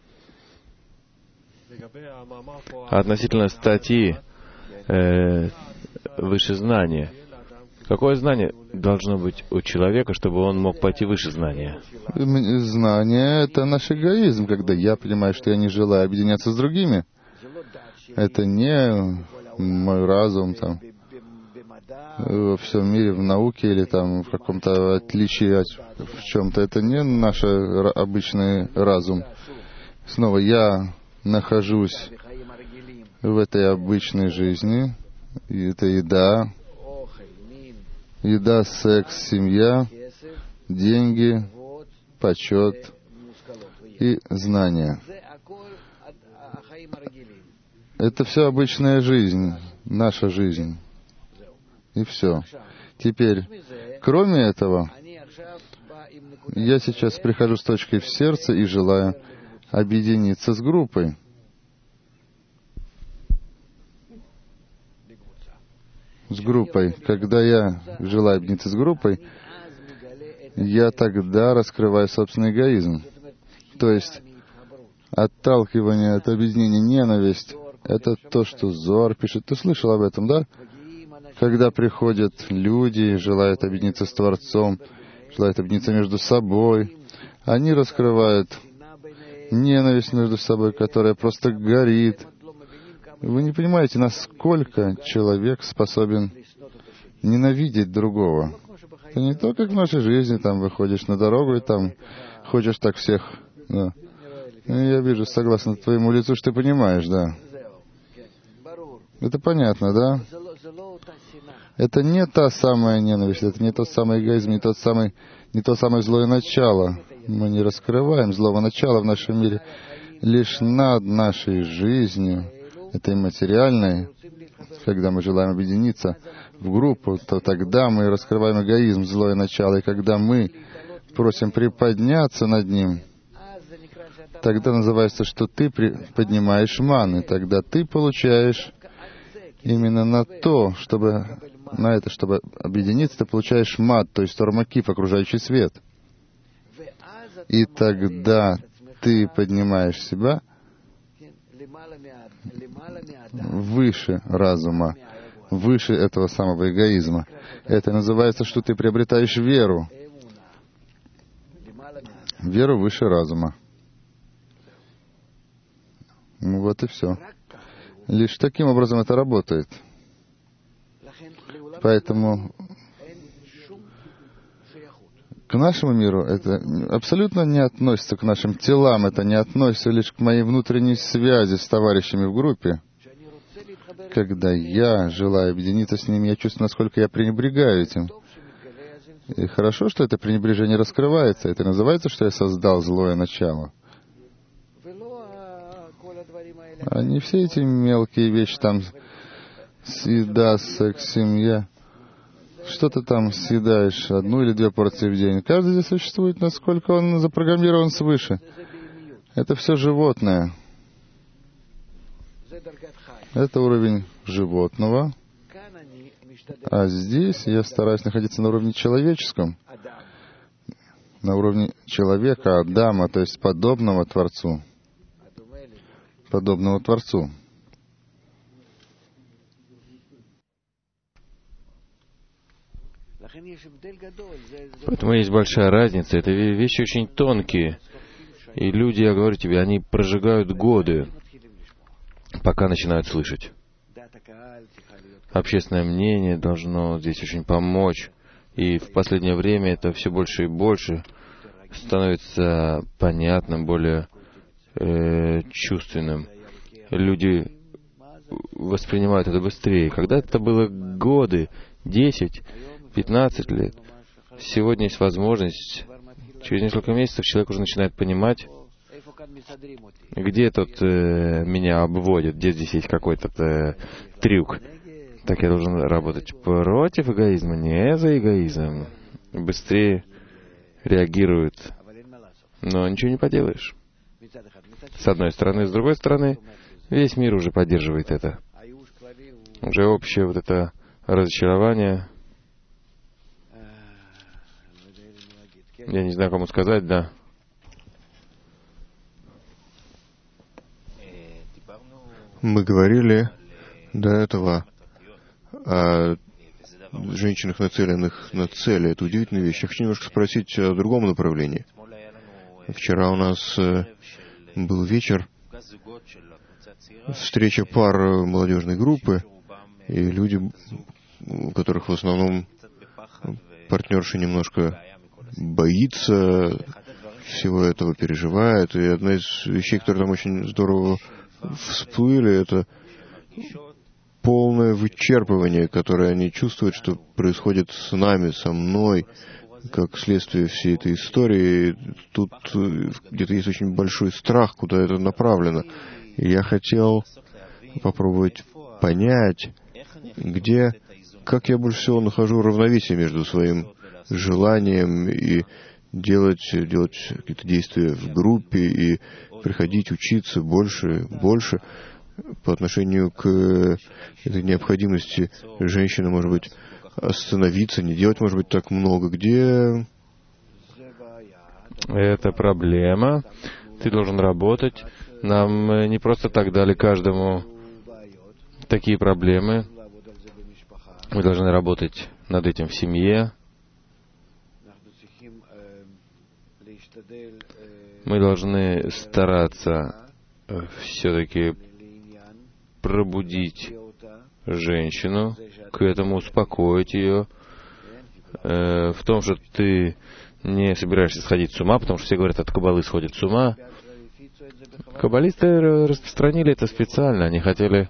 Относительно статьи э, «Выше знания». Какое знание должно быть у человека, чтобы он мог пойти выше знания? Знание — это наш эгоизм, когда я понимаю, что я не желаю объединяться с другими. Это не мой разум там во всем мире, в науке или там в каком-то отличии от, в чем-то. Это не наш обычный разум. Снова я нахожусь в этой обычной жизни. И это еда, еда, секс, семья, деньги, почет и знания. Это все обычная жизнь, наша жизнь. И все. Теперь, кроме этого, я сейчас прихожу с точкой в сердце и желаю объединиться с группой. С группой. Когда я желаю объединиться с группой, я тогда раскрываю собственный эгоизм. То есть, отталкивание от объединения, ненависть, это то, что Зоар пишет. Ты слышал об этом, да? Когда приходят люди, желают объединиться с Творцом, желают объединиться между собой, они раскрывают ненависть между собой, которая просто горит. Вы не понимаете, насколько человек способен ненавидеть другого. Это не то, как в нашей жизни, там, выходишь на дорогу и там хочешь так всех... Да. Я вижу, согласно твоему лицу, что ты понимаешь, да. Это понятно, да? Это не та самая ненависть, это не тот самый эгоизм, не тот самый, не то самое злое начало. Мы не раскрываем злого начала в нашем мире. Лишь над нашей жизнью, этой материальной, когда мы желаем объединиться в группу, то тогда мы раскрываем эгоизм, злое начало. И когда мы просим приподняться над ним, тогда называется, что ты поднимаешь маны, тогда ты получаешь именно на то, чтобы на это, чтобы объединиться, ты получаешь мат, то есть тормакиф, окружающий свет. И тогда ты поднимаешь себя выше разума, выше этого самого эгоизма. Это называется, что ты приобретаешь веру. Веру выше разума. Ну вот и все. Лишь таким образом это работает. Поэтому к нашему миру это абсолютно не относится к нашим телам, это не относится лишь к моей внутренней связи с товарищами в группе. Когда я желаю объединиться с ними, я чувствую, насколько я пренебрегаю этим. И хорошо, что это пренебрежение раскрывается. Это называется, что я создал злое начало. А не все эти мелкие вещи, там, еда, секс, семья. Что ты там съедаешь, одну или две порции в день? Каждый здесь существует, насколько он запрограммирован свыше. Это все животное. Это уровень животного. А здесь я стараюсь находиться на уровне человеческом. На уровне человека, Адама, то есть подобного Творцу. Подобного Творцу. Поэтому есть большая разница. Это вещи очень тонкие. И люди, я говорю тебе, они прожигают годы, пока начинают слышать. Общественное мнение должно здесь очень помочь. И в последнее время это все больше и больше становится понятным, более э, чувственным. Люди воспринимают это быстрее. Когда-то это было годы, десять, пятнадцать лет. Сегодня есть возможность, через несколько месяцев человек уже начинает понимать, где тут э, меня обводят, где здесь есть какой-то э, трюк. Так я должен работать против эгоизма, не за эгоизм. Быстрее реагирует, но ничего не поделаешь. С одной стороны, с другой стороны, весь мир уже поддерживает это. Уже общее вот это разочарование. Я не знаю, кому сказать, да. Мы говорили до этого о женщинах, нацеленных на цели. Это удивительная вещь. Я хочу немножко спросить о другом направлении. Вчера у нас был вечер, встреча пар молодежной группы, и люди, у которых в основном партнерша немножко боится всего этого, переживает. И одна из вещей, которые там очень здорово всплыли, это полное вычерпывание, которое они чувствуют, что происходит с нами, со мной, как следствие всей этой истории. Тут где-то есть очень большой страх, куда это направлено. И я хотел попробовать понять, где, как я больше всего нахожу равновесие между своим желанием и делать, делать какие-то действия в группе и приходить учиться больше, больше по отношению к этой необходимости женщины, может быть, остановиться, не делать, может быть, так много. Где... Это проблема. Ты должен работать. Нам не просто так дали каждому такие проблемы. Мы должны работать над этим в семье. Мы должны стараться все-таки пробудить женщину, к этому успокоить ее, э, в том, что ты не собираешься сходить с ума, потому что все говорят, от каббалы сходят с ума. Каббалисты распространили это специально. Они хотели,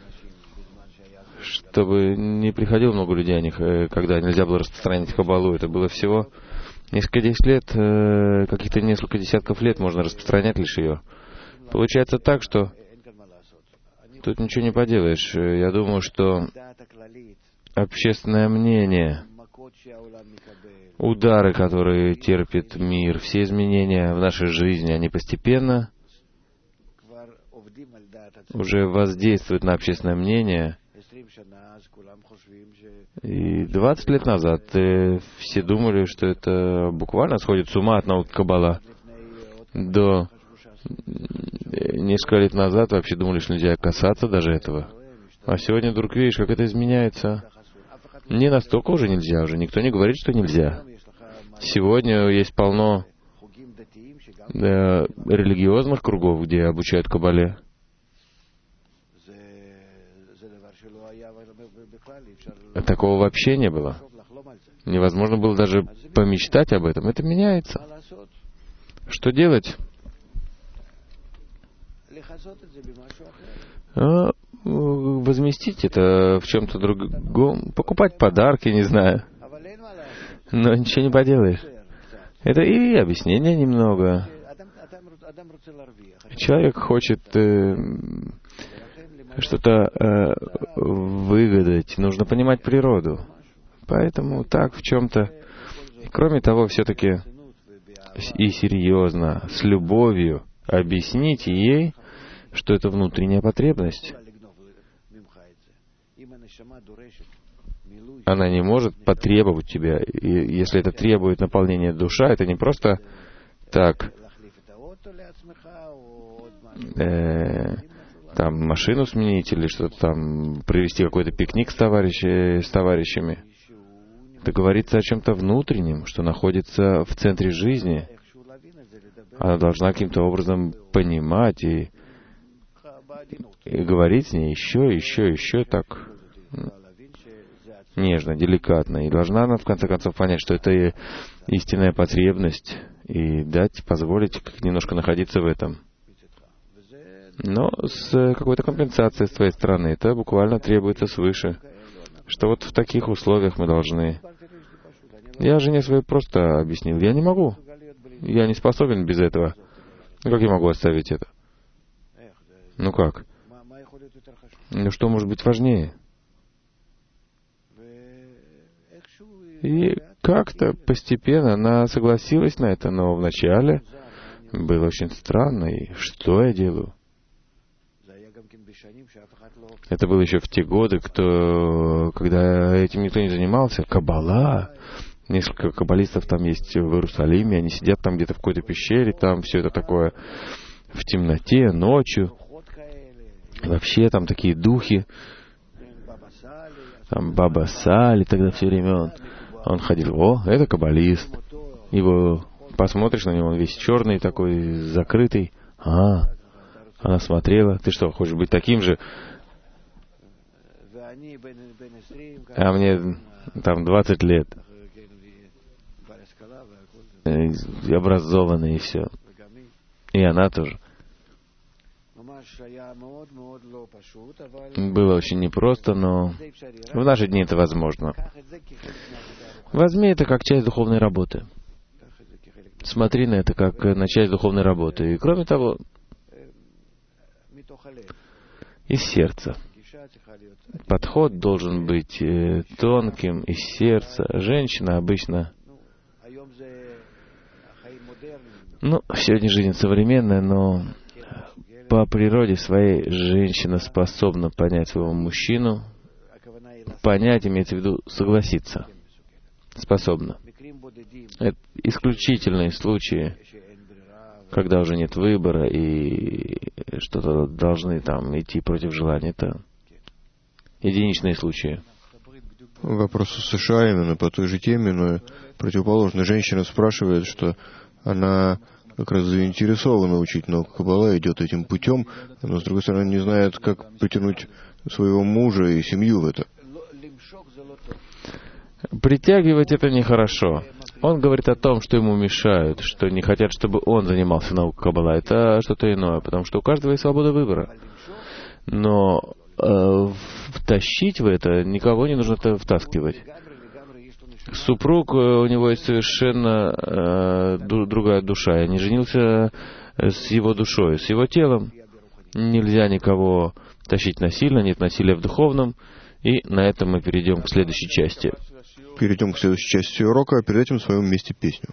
чтобы не приходило много людей о них, когда нельзя было распространять каббалу. Это было всего несколько десять лет, э, каких-то несколько десятков лет можно распространять лишь ее. Получается так, что тут ничего не поделаешь. Я думаю, что общественное мнение, удары, которые терпит мир, все изменения в нашей жизни, они постепенно уже воздействуют на общественное мнение. И двадцать лет назад э, все думали, что это буквально сходит с ума от науки каббала. До несколько лет назад вообще думали, что нельзя касаться даже этого. А сегодня вдруг видишь, как это изменяется. Не настолько уже нельзя, уже никто не говорит, что нельзя. Сегодня есть полно да, религиозных кругов, где обучают каббале. Такого вообще не было. Невозможно было даже помечтать об этом. Это меняется. Что делать? А, возместить это в чем-то другом. Покупать подарки, не знаю. Но ничего не поделаешь. Это и объяснение немного. Человек хочет э, что-то э, выгадать. Нужно понимать природу. Поэтому так в чем-то. И кроме того, все-таки и серьезно, с любовью объясните ей, что это внутренняя потребность. Она не может потребовать тебя. И если это требует наполнения душа, это не просто так э, там машину сменить или что-то там, провести какой-то пикник с, товарищи, с товарищами. Это говорится о чем-то внутреннем, что находится в центре жизни. Она должна каким-то образом понимать и, и говорить с ней еще, еще, еще так нежно, деликатно. И должна она, в конце концов, понять, что это истинная потребность, и дать, позволить немножко находиться в этом. Но с какой-то компенсацией с твоей стороны. Это буквально требуется свыше. Что вот в таких условиях мы должны... Я жене своей просто объяснил. Я не могу. Я не способен без этого. Ну как я могу оставить это? Ну как? Ну что может быть важнее? И как-то постепенно она согласилась на это, но вначале было очень странно. И что я делаю? Это было еще в те годы, кто, когда этим никто не занимался. Каббала. Несколько каббалистов там есть в Иерусалиме. Они сидят там где-то в какой-то пещере. Там все это такое в темноте, ночью. Вообще там такие духи. Там Баба Сали тогда все время он, он ходил. О, это каббалист. Его посмотришь на него, он весь черный такой, закрытый. А, она смотрела. Ты что, хочешь быть таким же? А мне там двадцать лет. Образованный и все. И она тоже. Было очень непросто, но в наши дни это возможно. Возьми это как часть духовной работы. Смотри на это как на часть духовной работы. И кроме того, из сердца. Подход должен быть тонким, из сердца. Женщина обычно... Ну, сегодня жизнь современная, но по природе своей женщина способна понять своего мужчину. Понять, имеется в виду согласиться. Способна. Это исключительные случаи, когда уже нет выбора и что-то должны там идти против желания. Это единичные случаи. Вопрос в США именно по той же теме, но противоположно. Женщина спрашивает, что она как раз заинтересована учить науку Каббала, идет этим путем, но, с другой стороны, не знает, как притянуть своего мужа и семью в это. Притягивать это нехорошо. Он говорит о том, что ему мешают, что не хотят, чтобы он занимался наукой Каббала. Это что-то иное, потому что у каждого есть свобода выбора. Но э, втащить в это никого не нужно это втаскивать. Супруг, у него есть совершенно э, другая душа. Я не женился с его душой, с его телом. Нельзя никого тащить насильно, нет насилия в духовном. И на этом мы перейдем к следующей части. Перейдем к следующей части урока, а перед этим споем вместе песню.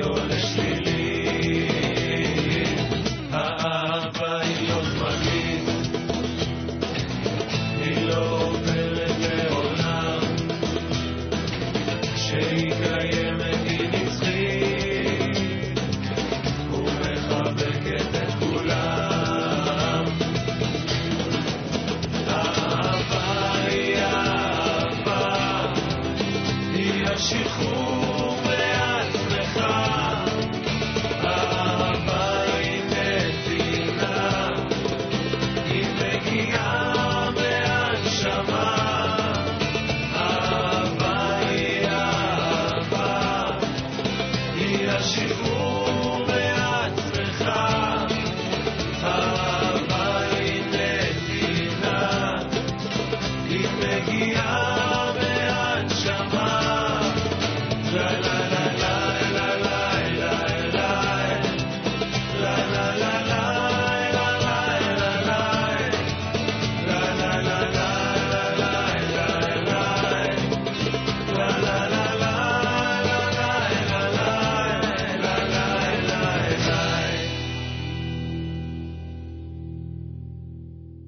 האהבה היא לא זמנית,